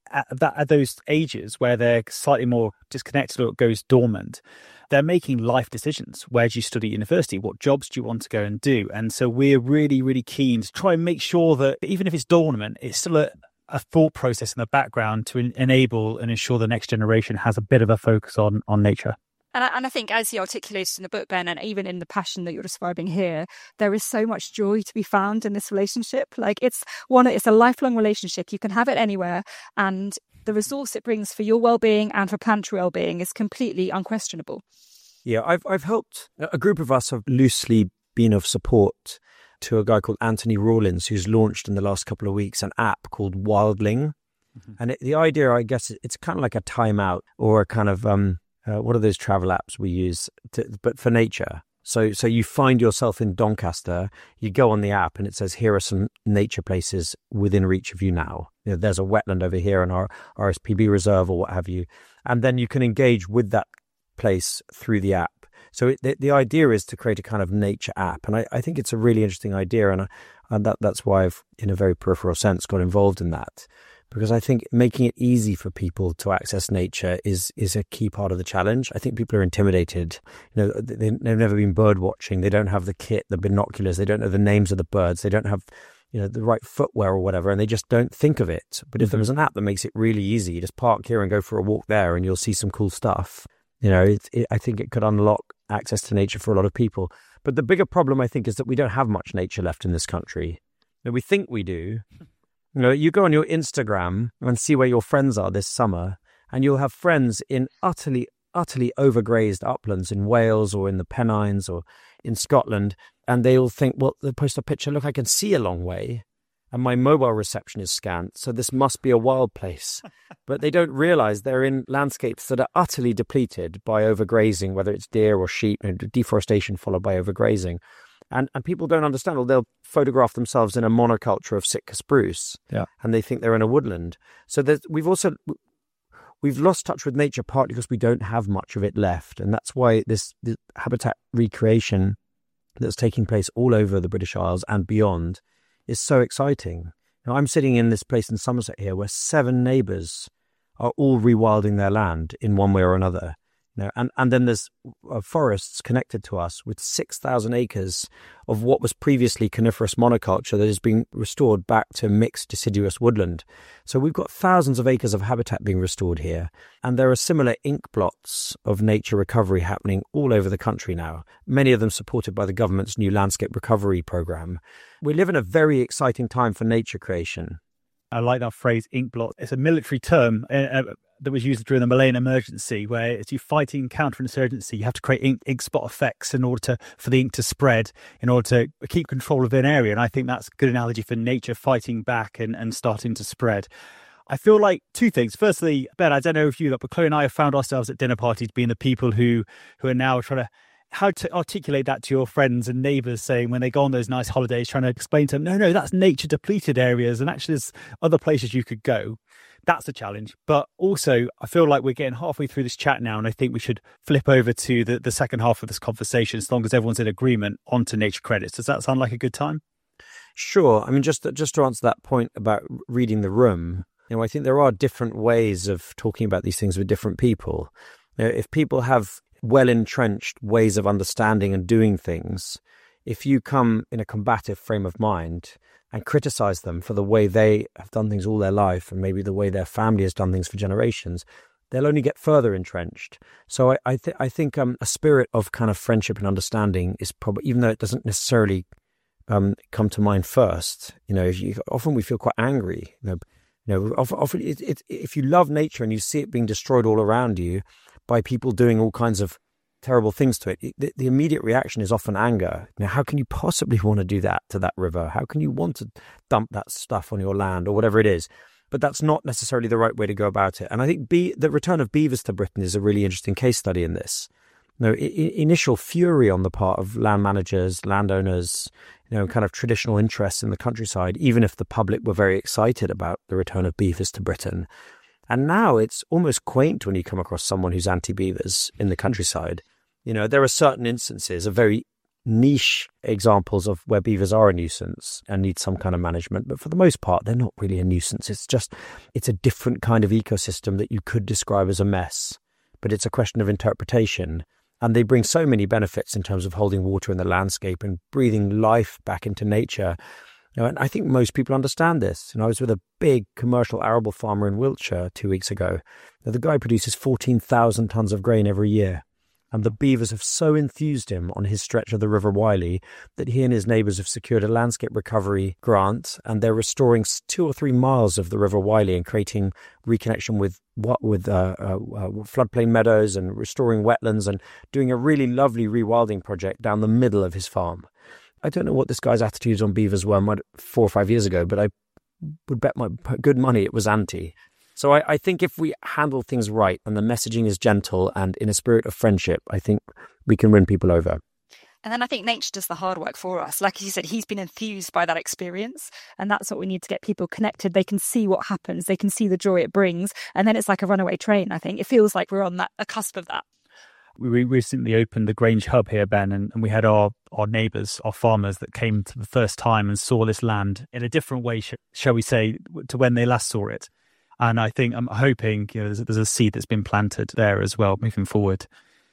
at, that, at those ages where they're slightly more disconnected or it goes dormant, they're making life decisions. Where do you study at university? What jobs do you want to go and do? And so we're really, really keen to try and make sure that even if it's dormant, it's still a, a thought process in the background to en- enable and ensure the next generation has a bit of a focus on, on nature. And I, and I think, as you articulated in the book, Ben, and even in the passion that you're describing here, there is so much joy to be found in this relationship. Like it's one, it's a lifelong relationship. You can have it anywhere, and the resource it brings for your well-being and for planetary well-being is completely unquestionable. Yeah, I've I've helped a group of us have loosely been of support to a guy called Anthony Rawlins, who's launched in the last couple of weeks an app called Wildling, mm-hmm. and it, the idea, I guess, it's kind of like a timeout or a kind of um. Uh, what are those travel apps we use, to, but for nature? So so you find yourself in Doncaster, you go on the app and it says, here are some nature places within reach of you now. You know, there's a wetland over here in our R S P B reserve or what have you. And then you can engage with that place through the app. So it, the, the idea is to create a kind of nature app. And I, I think it's a really interesting idea. And, I, and that that's why I've, in a very peripheral sense, got involved in that. Because I think making it easy for people to access nature is is a key part of the challenge. I think people are intimidated. You know, they, they've never been bird watching. They don't have the kit, the binoculars. They don't know the names of the birds. They don't have, you know, the right footwear or whatever, and they just don't think of it. But if mm-hmm. there was an app that makes it really easy, you just park here and go for a walk there, and you'll see some cool stuff. You know, it, it, I think it could unlock access to nature for a lot of people. But the bigger problem, I think, is that we don't have much nature left in this country. You know, we think we do. You know, you go on your Instagram and see where your friends are this summer, and you'll have friends in utterly, utterly overgrazed uplands in Wales or in the Pennines or in Scotland, and they'll think, well, they post a picture, look, I can see a long way, and my mobile reception is scant, so this must be a wild place. But they don't realise they're in landscapes that are utterly depleted by overgrazing, whether it's deer or sheep, and deforestation followed by overgrazing. And and people don't understand, or they'll photograph themselves in a monoculture of Sitka spruce, yeah. and they think they're in a woodland. So we've also, we've lost touch with nature partly because we don't have much of it left. And that's why this, this habitat recreation that's taking place all over the British Isles and beyond is so exciting. Now, I'm sitting in this place in Somerset here where seven neighbours are all rewilding their land in one way or another. You know, and, and then there's uh, forests connected to us with six thousand acres of what was previously coniferous monoculture that has been restored back to mixed deciduous woodland. So we've got thousands of acres of habitat being restored here. And there are similar ink blots of nature recovery happening all over the country now, many of them supported by the government's new landscape recovery programme. We live in a very exciting time for nature creation. I like that phrase, ink blot. It's a military term uh, that was used during the Malayan emergency, where as you're fighting counterinsurgency, you have to create ink, ink spot effects in order to for the ink to spread, in order to keep control of an area. And I think that's a good analogy for nature fighting back and, and starting to spread. I feel like two things. Firstly, Ben, I don't know if you, but Chloe and I have found ourselves at dinner parties being the people who who are now trying to how to articulate that to your friends and neighbours, saying when they go on those nice holidays, trying to explain to them, no, no, that's nature depleted areas, and actually there's other places you could go. That's a challenge. But also, I feel like we're getting halfway through this chat now, and I think we should flip over to the, the second half of this conversation, as long as everyone's in agreement, onto nature credits. Does that sound like a good time? Sure. I mean, just just to answer that point about reading the room, you know, I think there are different ways of talking about these things with different people. You know, if people have well-entrenched ways of understanding and doing things, if you come in a combative frame of mind and criticize them for the way they have done things all their life and maybe the way their family has done things for generations, they'll only get further entrenched. So I I, th- I think um, a spirit of kind of friendship and understanding is probably, even though it doesn't necessarily um, come to mind first, you know, if you, often we feel quite angry. You know, you know often, often it, it, if you love nature and you see it being destroyed all around you by people doing all kinds of terrible things to it, the, the immediate reaction is often anger. Now, how can you possibly want to do that to that river? How can you want to dump that stuff on your land or whatever it is? But that's not necessarily the right way to go about it. And I think be, the return of beavers to Britain is a really interesting case study in this. You know, I, initial fury on the part of land managers, landowners, you know, kind of traditional interests in the countryside, even if the public were very excited about the return of beavers to Britain. And now it's almost quaint when you come across someone who's anti-beavers in the countryside. You know, there are certain instances of very niche examples of where beavers are a nuisance and need some kind of management, but for the most part, they're not really a nuisance. It's just, it's a different kind of ecosystem that you could describe as a mess, but it's a question of interpretation. And they bring so many benefits in terms of holding water in the landscape and breathing life back into nature. You know, and I think most people understand this. You know, I was with a big commercial arable farmer in Wiltshire two weeks ago. Now, the guy produces fourteen thousand tons of grain every year. And the beavers have so enthused him on his stretch of the River Wylie that he and his neighbours have secured a landscape recovery grant, and they're restoring two or three miles of the River Wylie and creating reconnection with what with uh, uh, uh, floodplain meadows and restoring wetlands and doing a really lovely rewilding project down the middle of his farm. I don't know what this guy's attitudes on beavers were four or five years ago, but I would bet my good money it was anti. So I, I think if we handle things right and the messaging is gentle and in a spirit of friendship, I think we can win people over. And then I think nature does the hard work for us. Like you said, he's been enthused by that experience. And that's what we need to get people connected. They can see what happens. They can see the joy it brings. And then it's like a runaway train, I think. It feels like we're on that a cusp of that. We recently opened the Grange Hub here, Ben, and, and we had our, our neighbours, our farmers that came to the first time and saw this land in a different way, sh- shall we say, to when they last saw it. And I think I'm hoping you know, there's, there's a seed that's been planted there as well moving forward.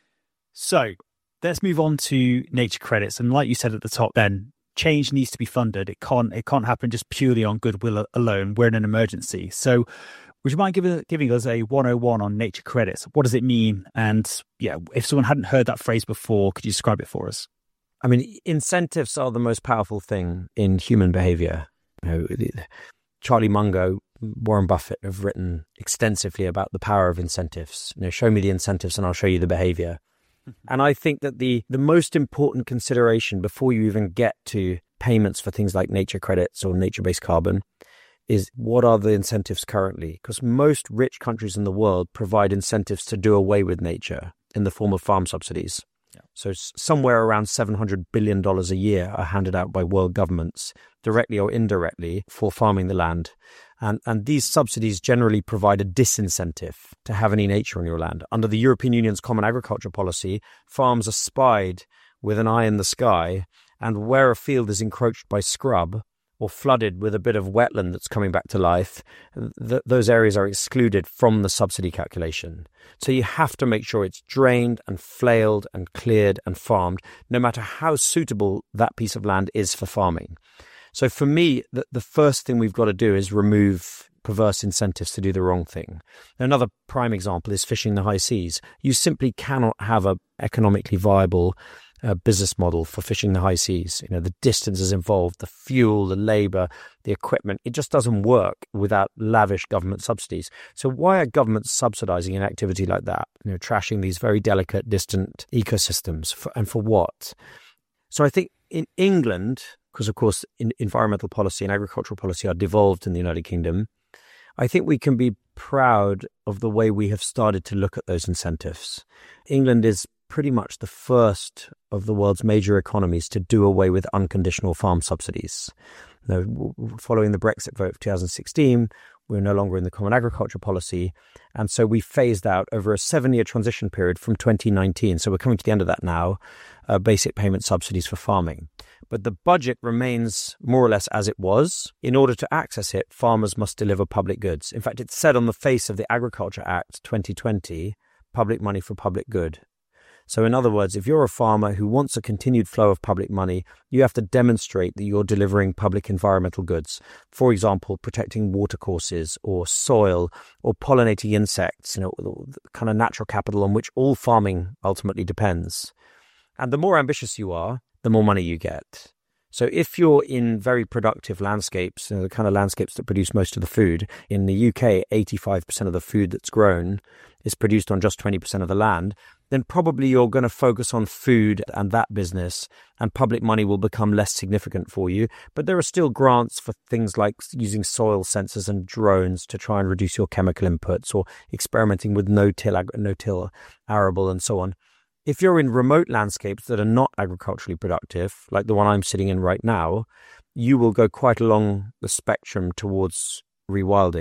So let's move on to nature credits. And like you said at the top, Ben, change needs to be funded. It can't it can't happen just purely on goodwill alone. We're in an emergency. So would you mind giving, giving us a one oh one on nature credits? What does it mean? And yeah, if someone hadn't heard that phrase before, could you describe it for us? I mean, incentives are the most powerful thing in human behavior. You know, Charlie Mungo, Warren Buffett have written extensively about the power of incentives. You know, show me the incentives and I'll show you the behavior. And I think that the, the most important consideration before you even get to payments for things like nature credits or nature-based carbon is what are the incentives currently? Because most rich countries in the world provide incentives to do away with nature in the form of farm subsidies. Yeah. So somewhere around seven hundred billion dollars a year are handed out by world governments, directly or indirectly, for farming the land. And, and these subsidies generally provide a disincentive to have any nature on your land. Under the European Union's Common Agriculture Policy, farms are spied with an eye in the sky, and where a field is encroached by scrub or flooded with a bit of wetland that's coming back to life, th- those areas are excluded from the subsidy calculation. So you have to make sure it's drained and flailed and cleared and farmed, no matter how suitable that piece of land is for farming. So for me, the, the first thing we've got to do is remove perverse incentives to do the wrong thing. Another prime example is fishing the high seas. You simply cannot have an economically viable uh, business model for fishing the high seas. You know, the distances involved, the fuel, the labor, the equipment, it just doesn't work without lavish government subsidies. So why are governments subsidizing an activity like that? You know, trashing these very delicate, distant ecosystems, for, and for what? So I think in England, because of course in, environmental policy and agricultural policy are devolved in the United Kingdom, I think we can be proud of the way we have started to look at those incentives. England is pretty much the first of the world's major economies to do away with unconditional farm subsidies. Now, following the Brexit vote of two thousand sixteen, we're no longer in the Common Agriculture Policy. And so we phased out over a seven-year transition period from twenty nineteen. So we're coming to the end of that now, uh, basic payment subsidies for farming. But the budget remains more or less as it was. In order to access it, farmers must deliver public goods. In fact, it's said on the face of the Agriculture Act twenty twenty, public money for public good. So in other words, if you're a farmer who wants a continued flow of public money, you have to demonstrate that you're delivering public environmental goods. For example, protecting watercourses or soil or pollinating insects, you know, the kind of natural capital on which all farming ultimately depends. And the more ambitious you are, the more money you get. So if you're in very productive landscapes, you know, the kind of landscapes that produce most of the food, in the U K, eighty-five percent of the food that's grown is produced on just twenty percent of the land, then probably you're going to focus on food and that business, and public money will become less significant for you. But there are still grants for things like using soil sensors and drones to try and reduce your chemical inputs, or experimenting with no-till, no-till arable and so on. If you're in remote landscapes that are not agriculturally productive, like the one I'm sitting in right now, you will go quite along the spectrum towards rewilding.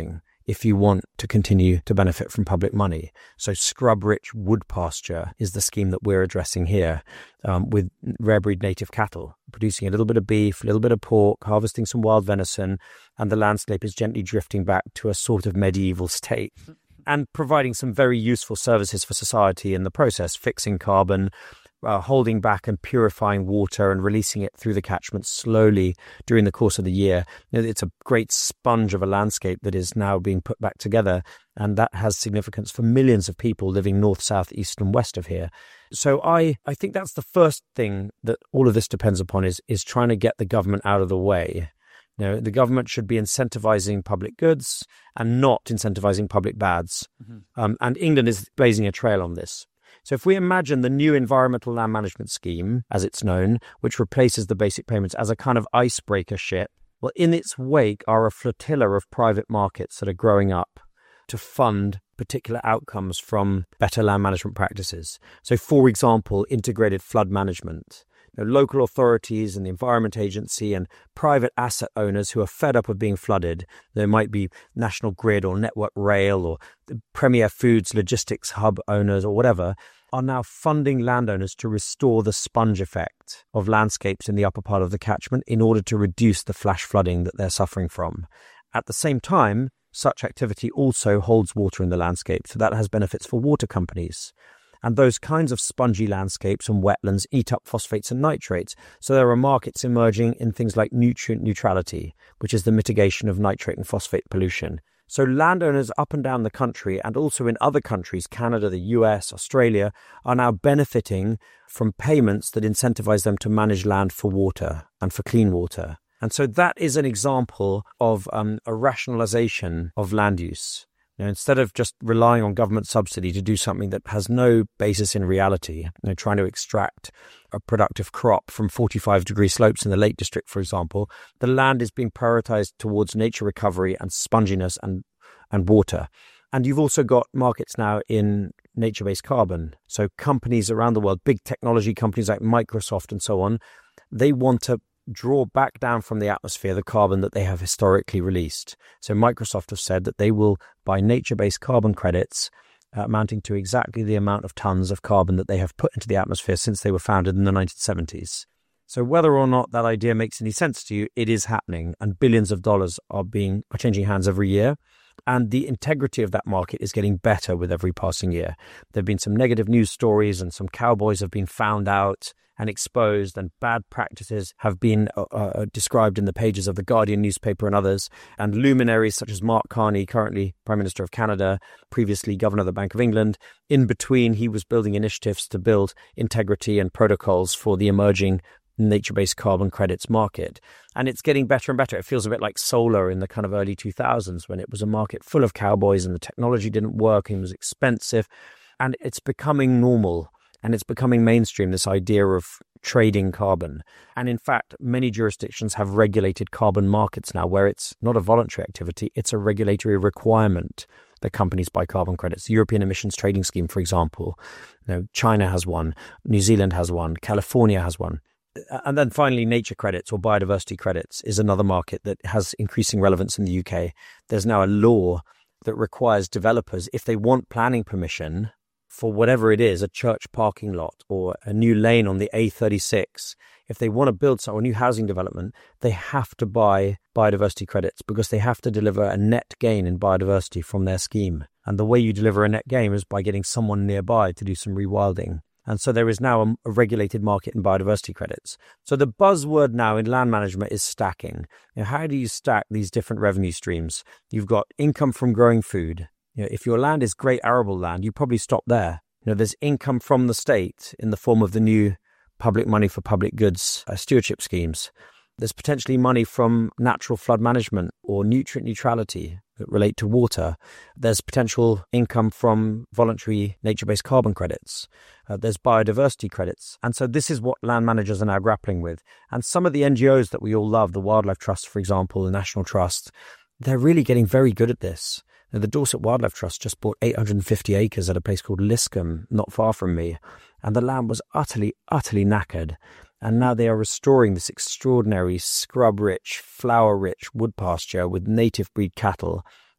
if you want to continue to benefit from public money. So scrub-rich wood pasture is the scheme that we're addressing here, um, with rare breed native cattle, producing a little bit of beef, a little bit of pork, harvesting some wild venison, and the landscape is gently drifting back to a sort of medieval state, and providing some very useful services for society in the process, fixing carbon, Uh, holding back and purifying water and releasing it through the catchment slowly during the course of the year. You know, it's a great sponge of a landscape that is now being put back together, and that has significance for millions of people living north, south, east and west of here. So I, I think that's the first thing that all of this depends upon is, is trying to get the government out of the way. You know, the government should be incentivizing public goods and not incentivizing public bads. Mm-hmm. Um, and England is blazing a trail on this. So if we imagine the new environmental land management scheme, as it's known, which replaces the basic payments as a kind of icebreaker ship, well, in its wake are a flotilla of private markets that are growing up to fund particular outcomes from better land management practices. So, for example, integrated flood management. You know, local authorities and the Environment Agency and private asset owners who are fed up of being flooded, there might be National Grid or Network Rail or Premier Foods logistics hub owners or whatever, are now funding landowners to restore the sponge effect of landscapes in the upper part of the catchment in order to reduce the flash flooding that they're suffering from. At the same time, such activity also holds water in the landscape, so that has benefits for water companies. And those kinds of spongy landscapes and wetlands eat up phosphates and nitrates. So there are markets emerging in things like nutrient neutrality, which is the mitigation of nitrate and phosphate pollution. So landowners up and down the country, and also in other countries, Canada, the U S, Australia, are now benefiting from payments that incentivize them to manage land for water and for clean water. And so that is an example of um, a rationalization of land use. You know, instead of just relying on government subsidy to do something that has no basis in reality, you know, trying to extract a productive crop from forty-five degree slopes in the Lake District, for example, the land is being prioritized towards nature recovery and sponginess and, and water. And you've also got markets now in nature-based carbon. So companies around the world, big technology companies like Microsoft and so on, they want to draw back down from the atmosphere the carbon that they have historically released. So Microsoft have said that they will buy nature-based carbon credits uh, amounting to exactly the amount of tons of carbon that they have put into the atmosphere since they were founded in the nineteen seventies. So whether or not that idea makes any sense to you, it is happening, and billions of dollars are being are changing hands every year. And the integrity of that market is getting better with every passing year. There have been some negative news stories, and some cowboys have been found out and exposed, and bad practices have been uh, uh, described in the pages of the Guardian newspaper and others. And luminaries such as Mark Carney, currently Prime Minister of Canada, previously Governor of the Bank of England, in between he was building initiatives to build integrity and protocols for the emerging nature-based carbon credits market. And it's getting better and better. It feels a bit like solar in the kind of early two thousands, when it was a market full of cowboys and the technology didn't work and it was expensive. And it's becoming normal. And it's becoming mainstream, this idea of trading carbon. And in fact, many jurisdictions have regulated carbon markets now, where it's not a voluntary activity, it's a regulatory requirement that companies buy carbon credits. The European Emissions Trading Scheme, for example. You know, China has one, New Zealand has one, California has one. And then finally, nature credits or biodiversity credits is another market that has increasing relevance in the U K. There's now a law that requires developers, if they want planning permission for whatever it is, a church parking lot or a new lane on the A thirty-six, if they want to build some, or a new housing development, they have to buy biodiversity credits because they have to deliver a net gain in biodiversity from their scheme. And the way you deliver a net gain is by getting someone nearby to do some rewilding. And so there is now a, a regulated market in biodiversity credits. So the buzzword now in land management is stacking. You know, how do you stack these different revenue streams? You've got income from growing food. You know, if your land is great arable land, you probably stop there. You know, there's income from the state in the form of the new public money for public goods uh, stewardship schemes. There's potentially money from natural flood management or nutrient neutrality that relate to water. There's potential income from voluntary nature-based carbon credits. Uh, there's biodiversity credits. And so this is what land managers are now grappling with. And some of the N G Os that we all love, the Wildlife Trust, for example, the National Trust, they're really getting very good at this. Now, the Dorset Wildlife Trust just bought eight hundred fifty acres at a place called Liscombe, not far from me. And the land was utterly, utterly knackered. And now they are restoring this extraordinary scrub-rich, flower-rich wood pasture with native breed cattle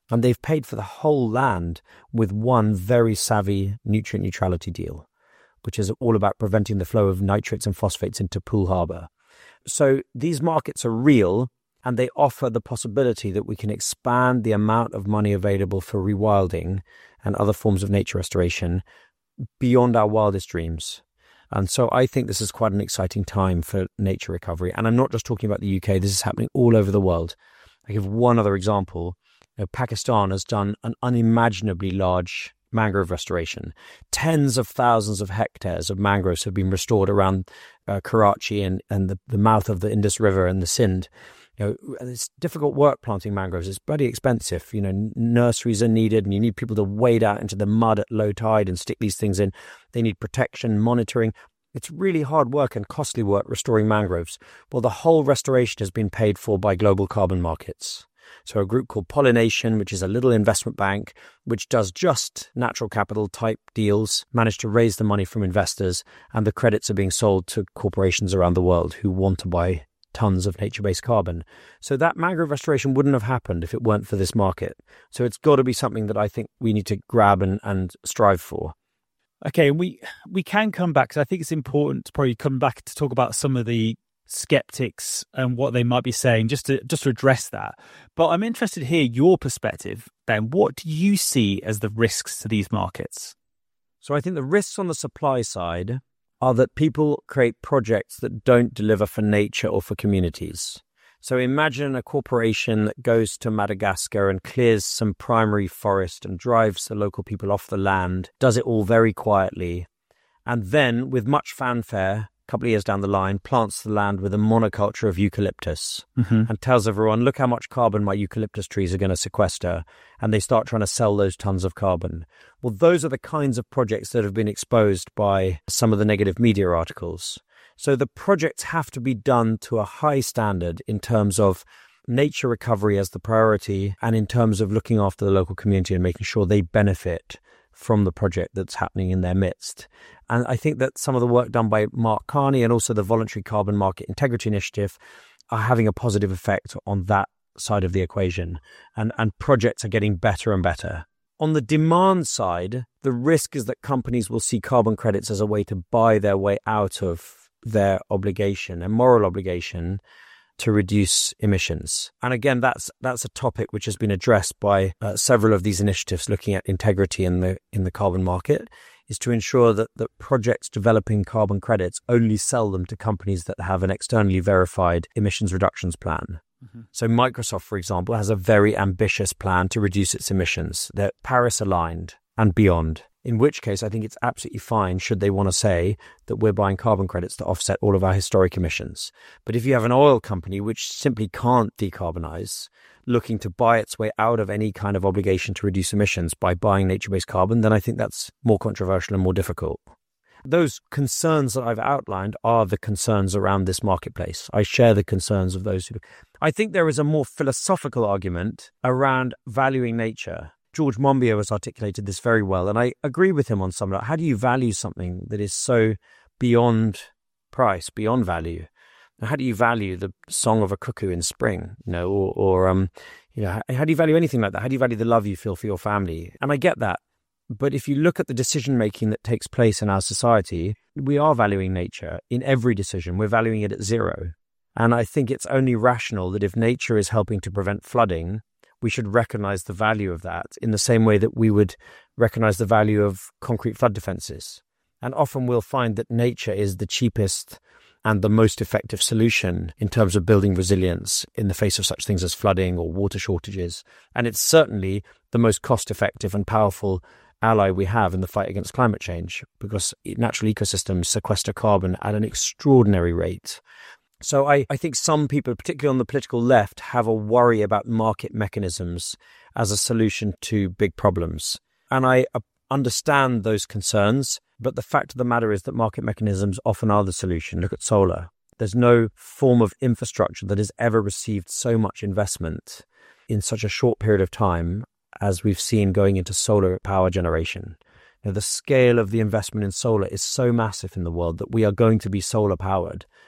And they've paid for the whole land with one very savvy nutrient neutrality deal, which is all about preventing the flow of nitrates and phosphates into Poole Harbour. So these markets are real, and they offer the possibility that we can expand the amount of money available for rewilding and other forms of nature restoration beyond our wildest dreams. And so I think this is quite an exciting time for nature recovery. And I'm not just talking about the U K, this is happening all over the world. I give one other example. You know, Pakistan has done an unimaginably large mangrove restoration. Tens of thousands of hectares of mangroves have been restored around uh, Karachi and, and the, the mouth of the Indus River and the Sindh. You know, it's difficult work planting mangroves. It's bloody expensive. You know, nurseries are needed, and you need people to wade out into the mud at low tide and stick these things in. They need protection, monitoring. It's really hard work and costly work restoring mangroves. Well, the whole restoration has been paid for by global carbon markets. So a group called Pollination, which is a little investment bank, which does just natural capital type deals, managed to raise the money from investors, and the credits are being sold to corporations around the world who want to buy tons of nature-based carbon. So that mangrove restoration wouldn't have happened if it weren't for this market. So it's got to be something that I think we need to grab and, and strive for. Okay, we we can come back, because I think it's important to probably come back to talk about some of the skeptics and what they might be saying, just to just to address that. But I'm interested to hear your perspective, Ben. What do you see as the risks to these markets? So I think the risks on the supply side are that people create projects that don't deliver for nature or for communities. So imagine a corporation that goes to Madagascar and clears some primary forest and drives the local people off the land, does it all very quietly, and then, with much fanfare, a couple of years down the line, plants the land with a monoculture of eucalyptus mm-hmm. and tells everyone, look how much carbon my eucalyptus trees are going to sequester. And they start trying to sell those tons of carbon. Well, those are the kinds of projects that have been exposed by some of the negative media articles. So the projects have to be done to a high standard in terms of nature recovery as the priority and in terms of looking after the local community and making sure they benefit from the project that's happening in their midst. And I think that some of the work done by Mark Carney and also the Voluntary Carbon Market Integrity Initiative are having a positive effect on that side of the equation. And, and projects are getting better and better. On the demand side, the risk is that companies will see carbon credits as a way to buy their way out of their obligation, a moral obligation, to reduce emissions. And again, that's that's a topic which has been addressed by uh, several of these initiatives looking at integrity in the in the carbon market, is to ensure that, that projects developing carbon credits only sell them to companies that have an externally verified emissions reductions plan. Mm-hmm. So Microsoft, for example, has a very ambitious plan to reduce its emissions. They're Paris aligned and beyond. In which case, I think it's absolutely fine should they want to say that we're buying carbon credits to offset all of our historic emissions. But if you have an oil company which simply can't decarbonize, looking to buy its way out of any kind of obligation to reduce emissions by buying nature-based carbon, then I think that's more controversial and more difficult. Those concerns that I've outlined are the concerns around this marketplace. I share the concerns of those who... I think there is a more philosophical argument around valuing nature. George Monbiot has articulated this very well, and I agree with him on some of that. How do you value something that is so beyond price, beyond value? How do you value the song of a cuckoo in spring? You know, or, or um, you know, how, how do you value anything like that? How do you value the love you feel for your family? And I get that, but if you look at the decision making that takes place in our society, we are valuing nature in every decision. We're valuing it at zero, and I think it's only rational that if nature is helping to prevent flooding, we should recognize the value of that in the same way that we would recognize the value of concrete flood defenses. And often we'll find that nature is the cheapest and the most effective solution in terms of building resilience in the face of such things as flooding or water shortages. And it's certainly the most cost-effective and powerful ally we have in the fight against climate change, because natural ecosystems sequester carbon at an extraordinary rate. So I, I think some people, particularly on the political left, have a worry about market mechanisms as a solution to big problems. And I understand those concerns, but the fact of the matter is that market mechanisms often are the solution. Look at solar. There's no form of infrastructure that has ever received so much investment in such a short period of time as we've seen going into solar power generation. Now, the scale of the investment in solar is so massive in the world that we are going to be solar powered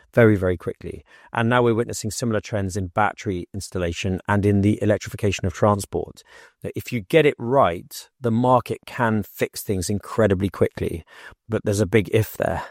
very, very quickly. And now we're witnessing similar trends in battery installation and in the electrification of transport. That if you get it right, the market can fix things incredibly quickly. But there's a big if there.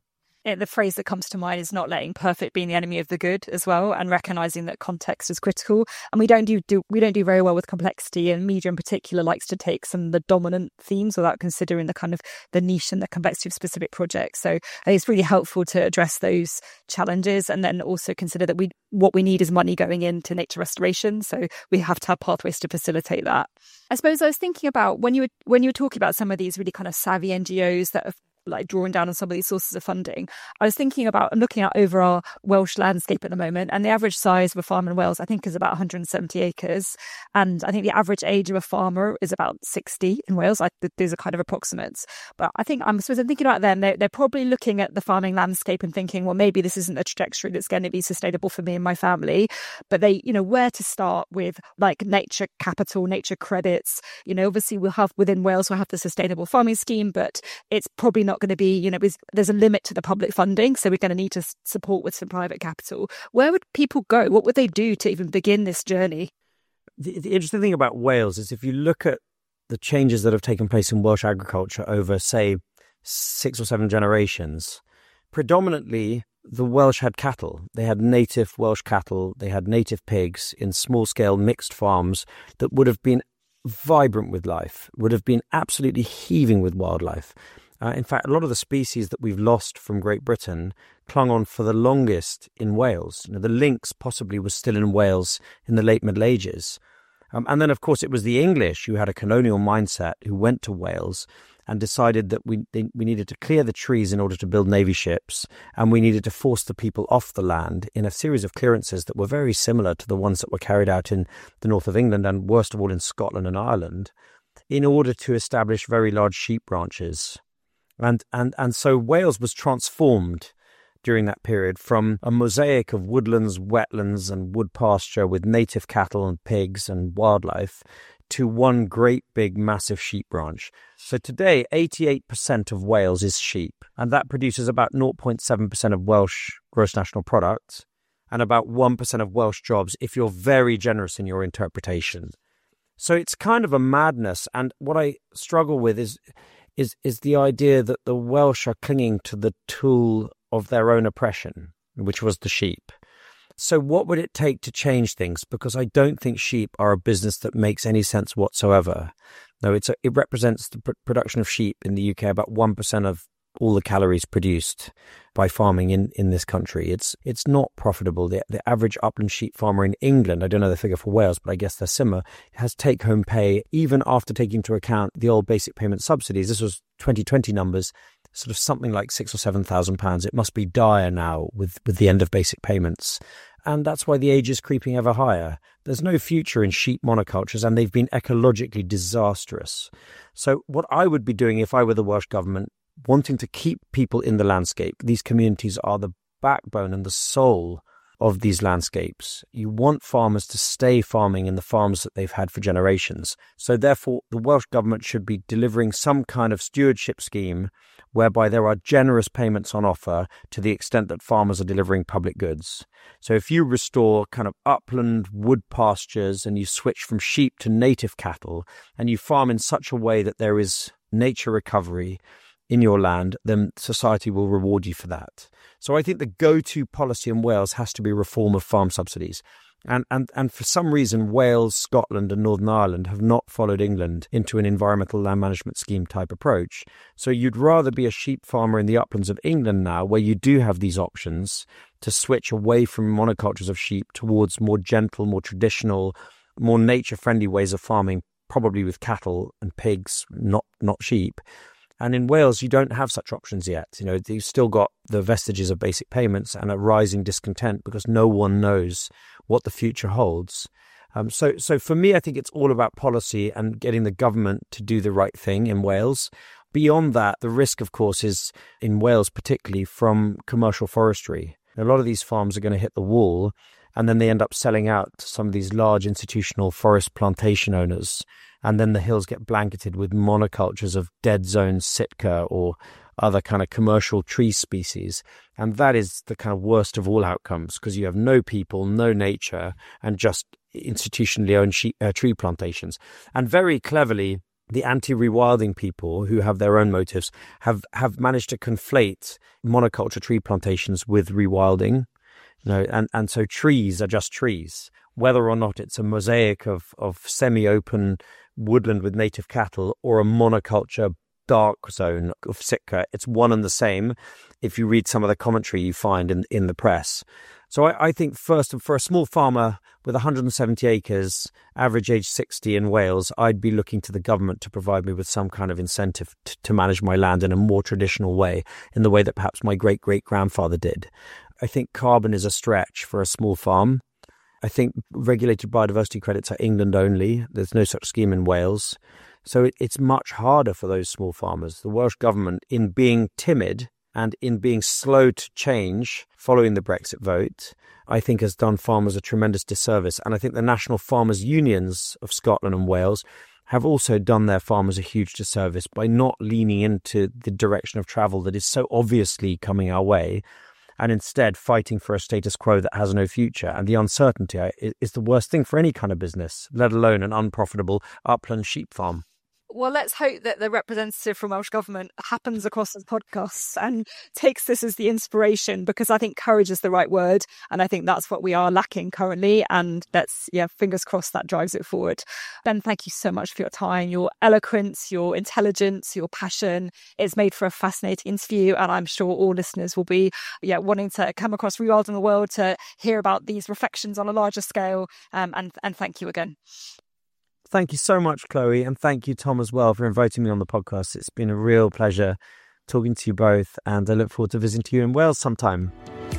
The phrase that comes to mind is not letting perfect being the enemy of the good as well, and recognizing that context is critical. And we don't do, do we don't do very well with complexity, and media in particular likes to take some of the dominant themes without considering the kind of the niche and the complexity of specific projects. So I think it's really helpful to address those challenges, and then also consider that we what we need is money going into nature restoration. So we have to have pathways to facilitate that. I suppose I was thinking about when you were when you were talking about some of these really kind of savvy N G Os that have like drawing down on some of these sources of funding. I was thinking about looking out over our Welsh landscape at the moment, and the average size of a farm in Wales, I think, is about one hundred seventy acres. And I think the average age of a farmer is about sixty in Wales. I, these are kind of approximates. But I think, I'm suppose I'm thinking about them, they're, they're probably looking at the farming landscape and thinking, well, maybe this isn't a trajectory that's going to be sustainable for me and my family. But they, you know, where to start with like nature capital, nature credits. You know, obviously we'll have within Wales, we'll have the sustainable farming scheme, but it's probably not going to be, you know, there's a limit to the public funding, so we're going to need to support with some private capital. Where would people go? What would they do to even begin this journey? The, the interesting thing about Wales is if you look at the changes that have taken place in Welsh agriculture over, say, six or seven generations, predominantly the Welsh had cattle. They had native Welsh cattle, they had native pigs in small-scale mixed farms that would have been vibrant with life, would have been absolutely heaving with wildlife. Uh, in fact, a lot of the species that we've lost from Great Britain clung on for the longest in Wales. You know, the lynx possibly was still in Wales in the late Middle Ages. Um, and then, of course, it was the English who had a colonial mindset who went to Wales and decided that we they, we needed to clear the trees in order to build navy ships, and we needed to force the people off the land in a series of clearances that were very similar to the ones that were carried out in the north of England and, worst of all, in Scotland and Ireland, in order to establish very large sheep ranches. And, and and so Wales was transformed during that period from a mosaic of woodlands, wetlands and wood pasture with native cattle and pigs and wildlife to one great big massive sheep ranch. So today, eighty-eight percent of Wales is sheep, and that produces about zero point seven percent of Welsh gross national product and about one percent of Welsh jobs if you're very generous in your interpretation. So it's kind of a madness, and what I struggle with is is is the idea that the Welsh are clinging to the tool of their own oppression, which was the sheep. So what would it take to change things? Because I don't think sheep are a business that makes any sense whatsoever. No, it's a, it represents the pr- production of sheep in the U K, about one percent of all the calories produced by farming in, in this country. It's it's not profitable. The, the average upland sheep farmer in England, I don't know the figure for Wales, but I guess they're similar, has take-home pay, even after taking into account the old basic payment subsidies. This was twenty twenty numbers, sort of something like six or seven thousand pounds. It must be dire now with, with the end of basic payments. And that's why the age is creeping ever higher. There's no future in sheep monocultures, and they've been ecologically disastrous. So what I would be doing if I were the Welsh government, wanting to keep people in the landscape. These communities are the backbone and the soul of these landscapes. You want farmers to stay farming in the farms that they've had for generations. So therefore, the Welsh government should be delivering some kind of stewardship scheme whereby there are generous payments on offer to the extent that farmers are delivering public goods. So if you restore kind of upland wood pastures and you switch from sheep to native cattle and you farm in such a way that there is nature recovery in your land, then society will reward you for that. So I think the go-to policy in Wales has to be reform of farm subsidies. And, and, and for some reason, Wales, Scotland and Northern Ireland have not followed England into an environmental land management scheme type approach. So you'd rather be a sheep farmer in the uplands of England now, where you do have these options to switch away from monocultures of sheep towards more gentle, more traditional, more nature-friendly ways of farming, probably with cattle and pigs, not not sheep. And in Wales, you don't have such options yet. You know, you've still got the vestiges of basic payments and a rising discontent because no one knows what the future holds. Um, so, so for me, I think it's all about policy and getting the government to do the right thing in Wales. Beyond that, the risk, of course, is in Wales, particularly from commercial forestry. A lot of these farms are going to hit the wall, and then they end up selling out to some of these large institutional forest plantation owners. And then the hills get blanketed with monocultures of dead zone Sitka or other kind of commercial tree species. And that is the kind of worst of all outcomes, because you have no people, no nature, and just institutionally owned she- uh, tree plantations. And very cleverly, the anti-rewilding people who have their own motives have, have managed to conflate monoculture tree plantations with rewilding. You know, and, and so trees are just trees, whether or not it's a mosaic of, of semi-open woodland with native cattle or a monoculture dark zone of Sitka. It's one and the same if you read some of the commentary you find in, in the press. So I, I think first, for a small farmer with one hundred seventy acres, average age sixty in Wales, I'd be looking to the government to provide me with some kind of incentive t- to manage my land in a more traditional way, in the way that perhaps my great-great-grandfather did. I think carbon is a stretch for a small farm. I think regulated biodiversity credits are England only. There's no such scheme in Wales. So it, it's much harder for those small farmers. The Welsh government, in being timid and in being slow to change following the Brexit vote, I think has done farmers a tremendous disservice. And I think the national farmers' unions of Scotland and Wales have also done their farmers a huge disservice by not leaning into the direction of travel that is so obviously coming our way, and instead fighting for a status quo that has no future. And the uncertainty is the worst thing for any kind of business, let alone an unprofitable upland sheep farm. Well, let's hope that the representative from Welsh Government happens across the podcasts and takes this as the inspiration, because I think courage is the right word. And I think that's what we are lacking currently. And let's, yeah, fingers crossed that drives it forward. Ben, thank you so much for your time, your eloquence, your intelligence, your passion. It's made for a fascinating interview. And I'm sure all listeners will be yeah, wanting to come across Rewilding the World to hear about these reflections on a larger scale. Um, and, and thank you again. Thank you so much, Chloe, and thank you, Tom, as well, for inviting me on the podcast. It's been a real pleasure talking to you both, and I look forward to visiting you in Wales sometime.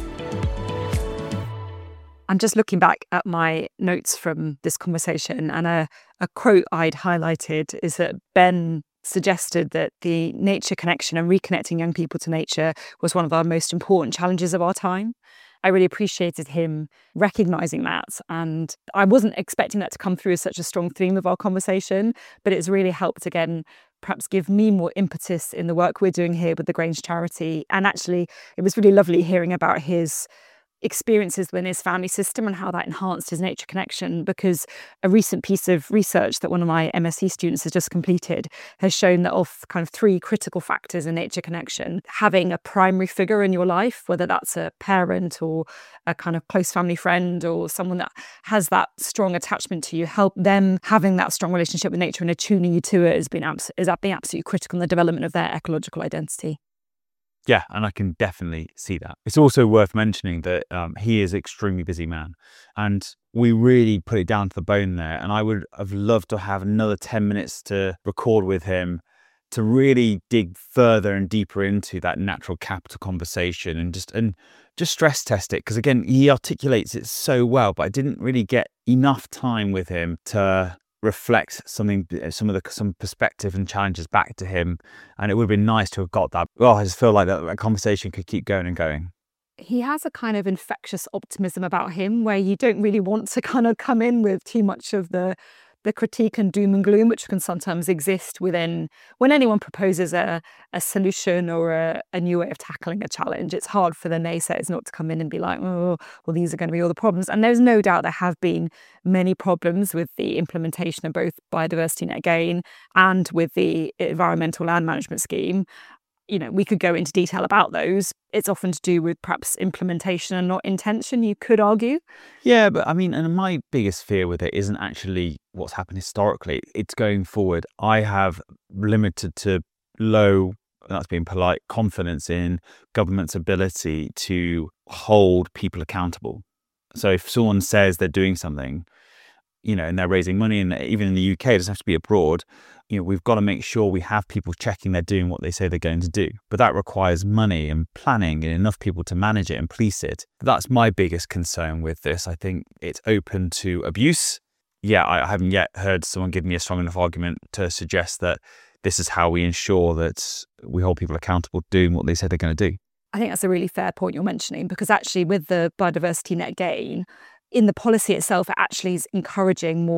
I'm just looking back at my notes from this conversation, and a, a quote I'd highlighted is that Ben suggested that the nature connection and reconnecting young people to nature was one of our most important challenges of our time. I really appreciated him recognising that, and I wasn't expecting that to come through as such a strong theme of our conversation, but it's really helped, again, perhaps give me more impetus in the work we're doing here with the Grange charity. And actually, it was really lovely hearing about his experiences within his family system and how that enhanced his nature connection, because a recent piece of research that one of my M S c students has just completed has shown that of kind of three critical factors in nature connection, having a primary figure in your life, whether that's a parent or a kind of close family friend or someone that has that strong attachment to you, help them having that strong relationship with nature and attuning you to it has been abs- is being absolutely critical in the development of their ecological identity. Yeah, and I can definitely see that. It's also worth mentioning that um, he is an extremely busy man, and we really put it down to the bone there. And I would have loved to have another ten minutes to record with him to really dig further and deeper into that natural capital conversation and just and just stress test it. Because again, he articulates it so well, but I didn't really get enough time with him to reflect something, some of the some perspective and challenges back to him, and it would have been nice to have got that. Oh, I just feel like that, that conversation could keep going and going. He has a kind of infectious optimism about him, where you don't really want to kind of come in with too much of the the critique and doom and gloom, which can sometimes exist within when anyone proposes a, a solution or a, a new way of tackling a challenge. It's hard for the naysayers not to come in and be like, oh, well, these are going to be all the problems. And there's no doubt there have been many problems with the implementation of both biodiversity net gain and with the environmental land management scheme. You know, we could go into detail about those. It's often to do with perhaps implementation and not intention, you could argue. Yeah, but I mean, and my biggest fear with it isn't actually what's happened historically. It's going forward. I have limited to low, that's being polite, confidence in government's ability to hold people accountable. So if someone says they're doing something, you know, and they're raising money, and even in the U K, it doesn't have to be abroad, you know, we've got to make sure we have people checking they're doing what they say they're going to do. But that requires money and planning and enough people to manage it and police it. That's my biggest concern with this. I think it's open to abuse. Yeah, I haven't yet heard someone give me a strong enough argument to suggest that this is how we ensure that we hold people accountable doing what they say they're going to do. I think that's a really fair point you're mentioning, because actually with the biodiversity net gain, in the policy itself, it actually is encouraging more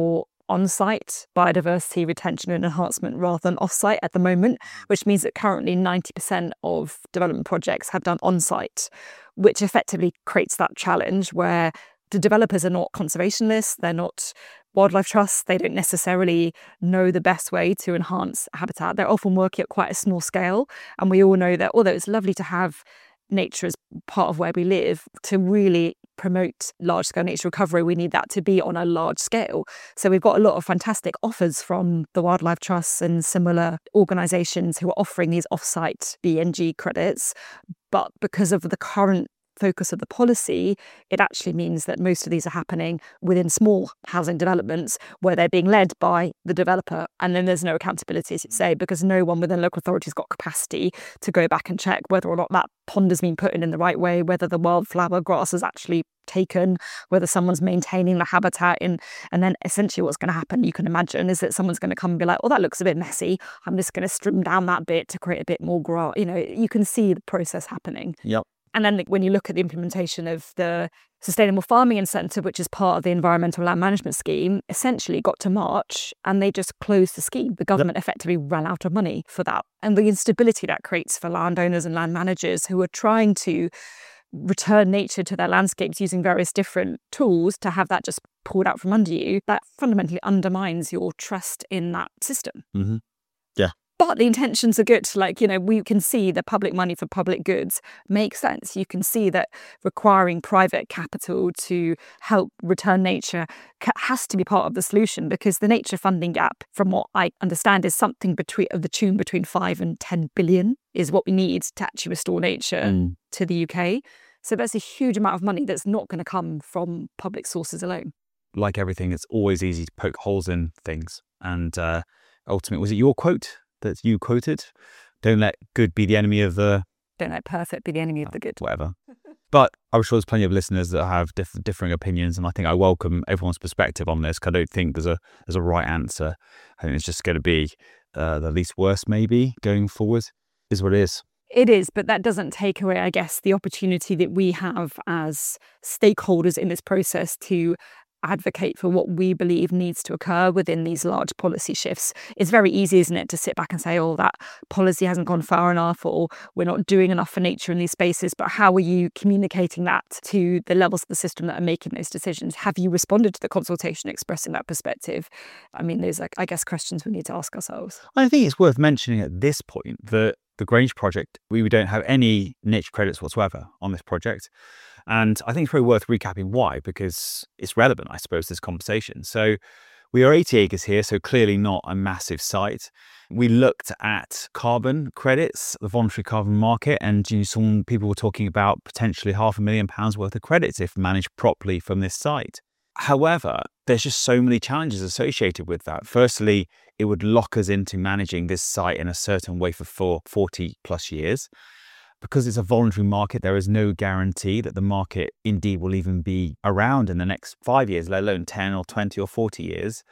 on-site biodiversity retention and enhancement rather than off-site at the moment, which means that currently ninety percent of development projects have done on-site, which effectively creates that challenge where the developers are not conservationists, they're not wildlife trusts, they don't necessarily know the best way to enhance habitat. They're often working at quite a small scale. And we all know that although it's lovely to have nature as part of where we live, to really promote large-scale nature recovery, we need that to be on a large scale. So we've got a lot of fantastic offers from the wildlife trusts and similar organisations who are offering these off-site B N G credits. But because of the current focus of the policy, it actually means that most of these are happening within small housing developments where they're being led by the developer. And then there's no accountability, as you say, because no one within local authority has got capacity to go back and check whether or not that pond has been put in in the right way, whether the wildflower grass is actually taken, whether someone's maintaining the habitat in. And then essentially what's going to happen, you can imagine, is that someone's going to come and be like, oh, that looks a bit messy. I'm just going to trim down that bit to create a bit more grass. You know, you can see the process happening. Yep. And then when you look at the implementation of the Sustainable Farming Incentive, which is part of the Environmental Land Management Scheme, essentially got to March and they just closed the scheme. The government effectively ran out of money for that. And the instability that creates for landowners and land managers who are trying to return nature to their landscapes using various different tools, to have that just pulled out from under you, that fundamentally undermines your trust in that system. Mm-hmm. Yeah. But the intentions are good. Like, you know, we can see that public money for public goods makes sense. You can see that requiring private capital to help return nature has to be part of the solution, because the nature funding gap, from what I understand, is something between of the tune between five and ten billion is what we need to actually restore nature mm. to the U K. So that's a huge amount of money that's not going to come from public sources alone. Like everything, it's always easy to poke holes in things. And uh, ultimately, was it your quote that you quoted? Don't let good be the enemy of the... Don't let perfect be the enemy of the good. Whatever. But I'm sure there's plenty of listeners that have diff- differing opinions, and I think I welcome everyone's perspective on this, because I don't think there's a there's a right answer. I think it's just going to be uh, the least worst, maybe, going forward, is what it is. It is, but that doesn't take away, I guess, the opportunity that we have as stakeholders in this process to advocate for what we believe needs to occur within these large policy shifts. It's very easy, isn't it, to sit back and say, oh, that policy hasn't gone far enough, or we're not doing enough for nature in these spaces. But how are you communicating that to the levels of the system that are making those decisions? Have you responded to the consultation expressing that perspective? I mean, there's, like, I guess, questions we need to ask ourselves. I think it's worth mentioning at this point that the Grange project, we don't have any nature credits whatsoever on this project. And I think it's probably worth recapping why, because it's relevant, I suppose, this conversation. So we are eighty acres here, so clearly not a massive site. We looked at carbon credits, the voluntary carbon market, and you know, some people were talking about potentially half a million pounds worth of credits if managed properly from this site. However, there's just so many challenges associated with that. Firstly, it would lock us into managing this site in a certain way for forty plus years. Because it's a voluntary market, there is no guarantee that the market indeed will even be around in the next five years, let alone ten or twenty or forty years.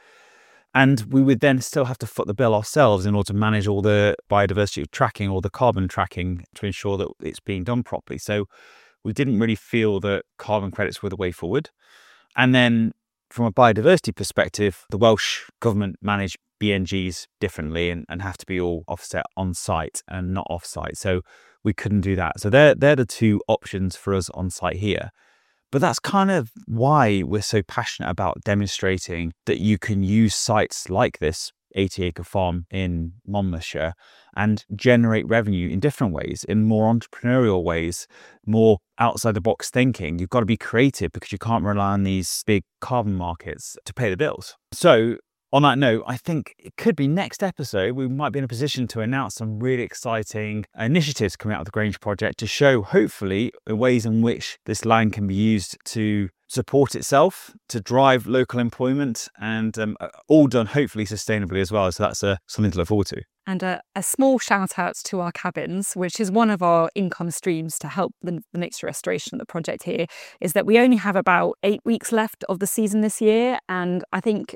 And we would then still have to foot the bill ourselves in order to manage all the biodiversity tracking or the carbon tracking to ensure that it's being done properly. So we didn't really feel that carbon credits were the way forward. And then from a biodiversity perspective, the Welsh government manage B N Gs differently and, and have to be all offset on site and not off site. So we couldn't do that. So they're, they're the two options for us on site here. But that's kind of why we're so passionate about demonstrating that you can use sites like this eighty acre farm in Monmouthshire and generate revenue in different ways, in more entrepreneurial ways, more outside the box thinking. You've got to be creative because you can't rely on these big carbon markets to pay the bills. So on that note, I think it could be next episode, we might be in a position to announce some really exciting initiatives coming out of the Grange project to show, hopefully, the ways in which this land can be used to support itself, to drive local employment, and um, all done, hopefully, sustainably as well. So that's uh, something to look forward to. And a, a small shout out to our cabins, which is one of our income streams to help the, the nature restoration of the project here, is that we only have about eight weeks left of the season this year. And I think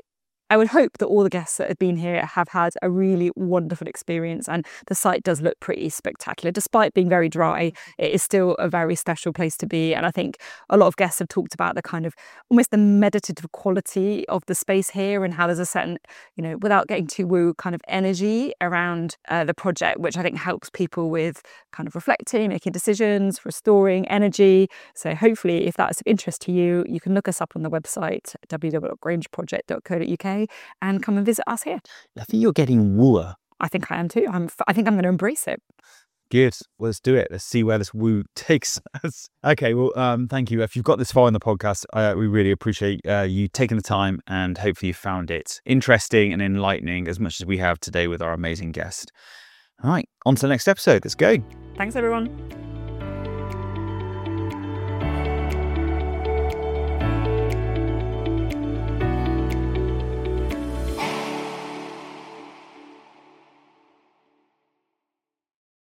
I would hope that all the guests that have been here have had a really wonderful experience, and the site does look pretty spectacular. Despite being very dry, it is still a very special place to be. And I think a lot of guests have talked about the kind of almost the meditative quality of the space here, and how there's a certain, you know, without getting too woo, kind of energy around uh, the project, which I think helps people with kind of reflecting, making decisions, restoring energy. So hopefully, if that's of interest to you, you can look us up on the website, w w w dot grange project dot co dot u k, and come and visit us here. I think you're getting wooer. I think I am too. I'm. I think I'm going to embrace it. Good. Well, let's do it. Let's see where this woo takes us. Okay. Well, um, thank you. If you've got this far in the podcast, uh, we really appreciate uh, you taking the time, and hopefully you found it interesting and enlightening as much as we have today with our amazing guest. All right. On to the next episode. Let's go. Thanks, everyone.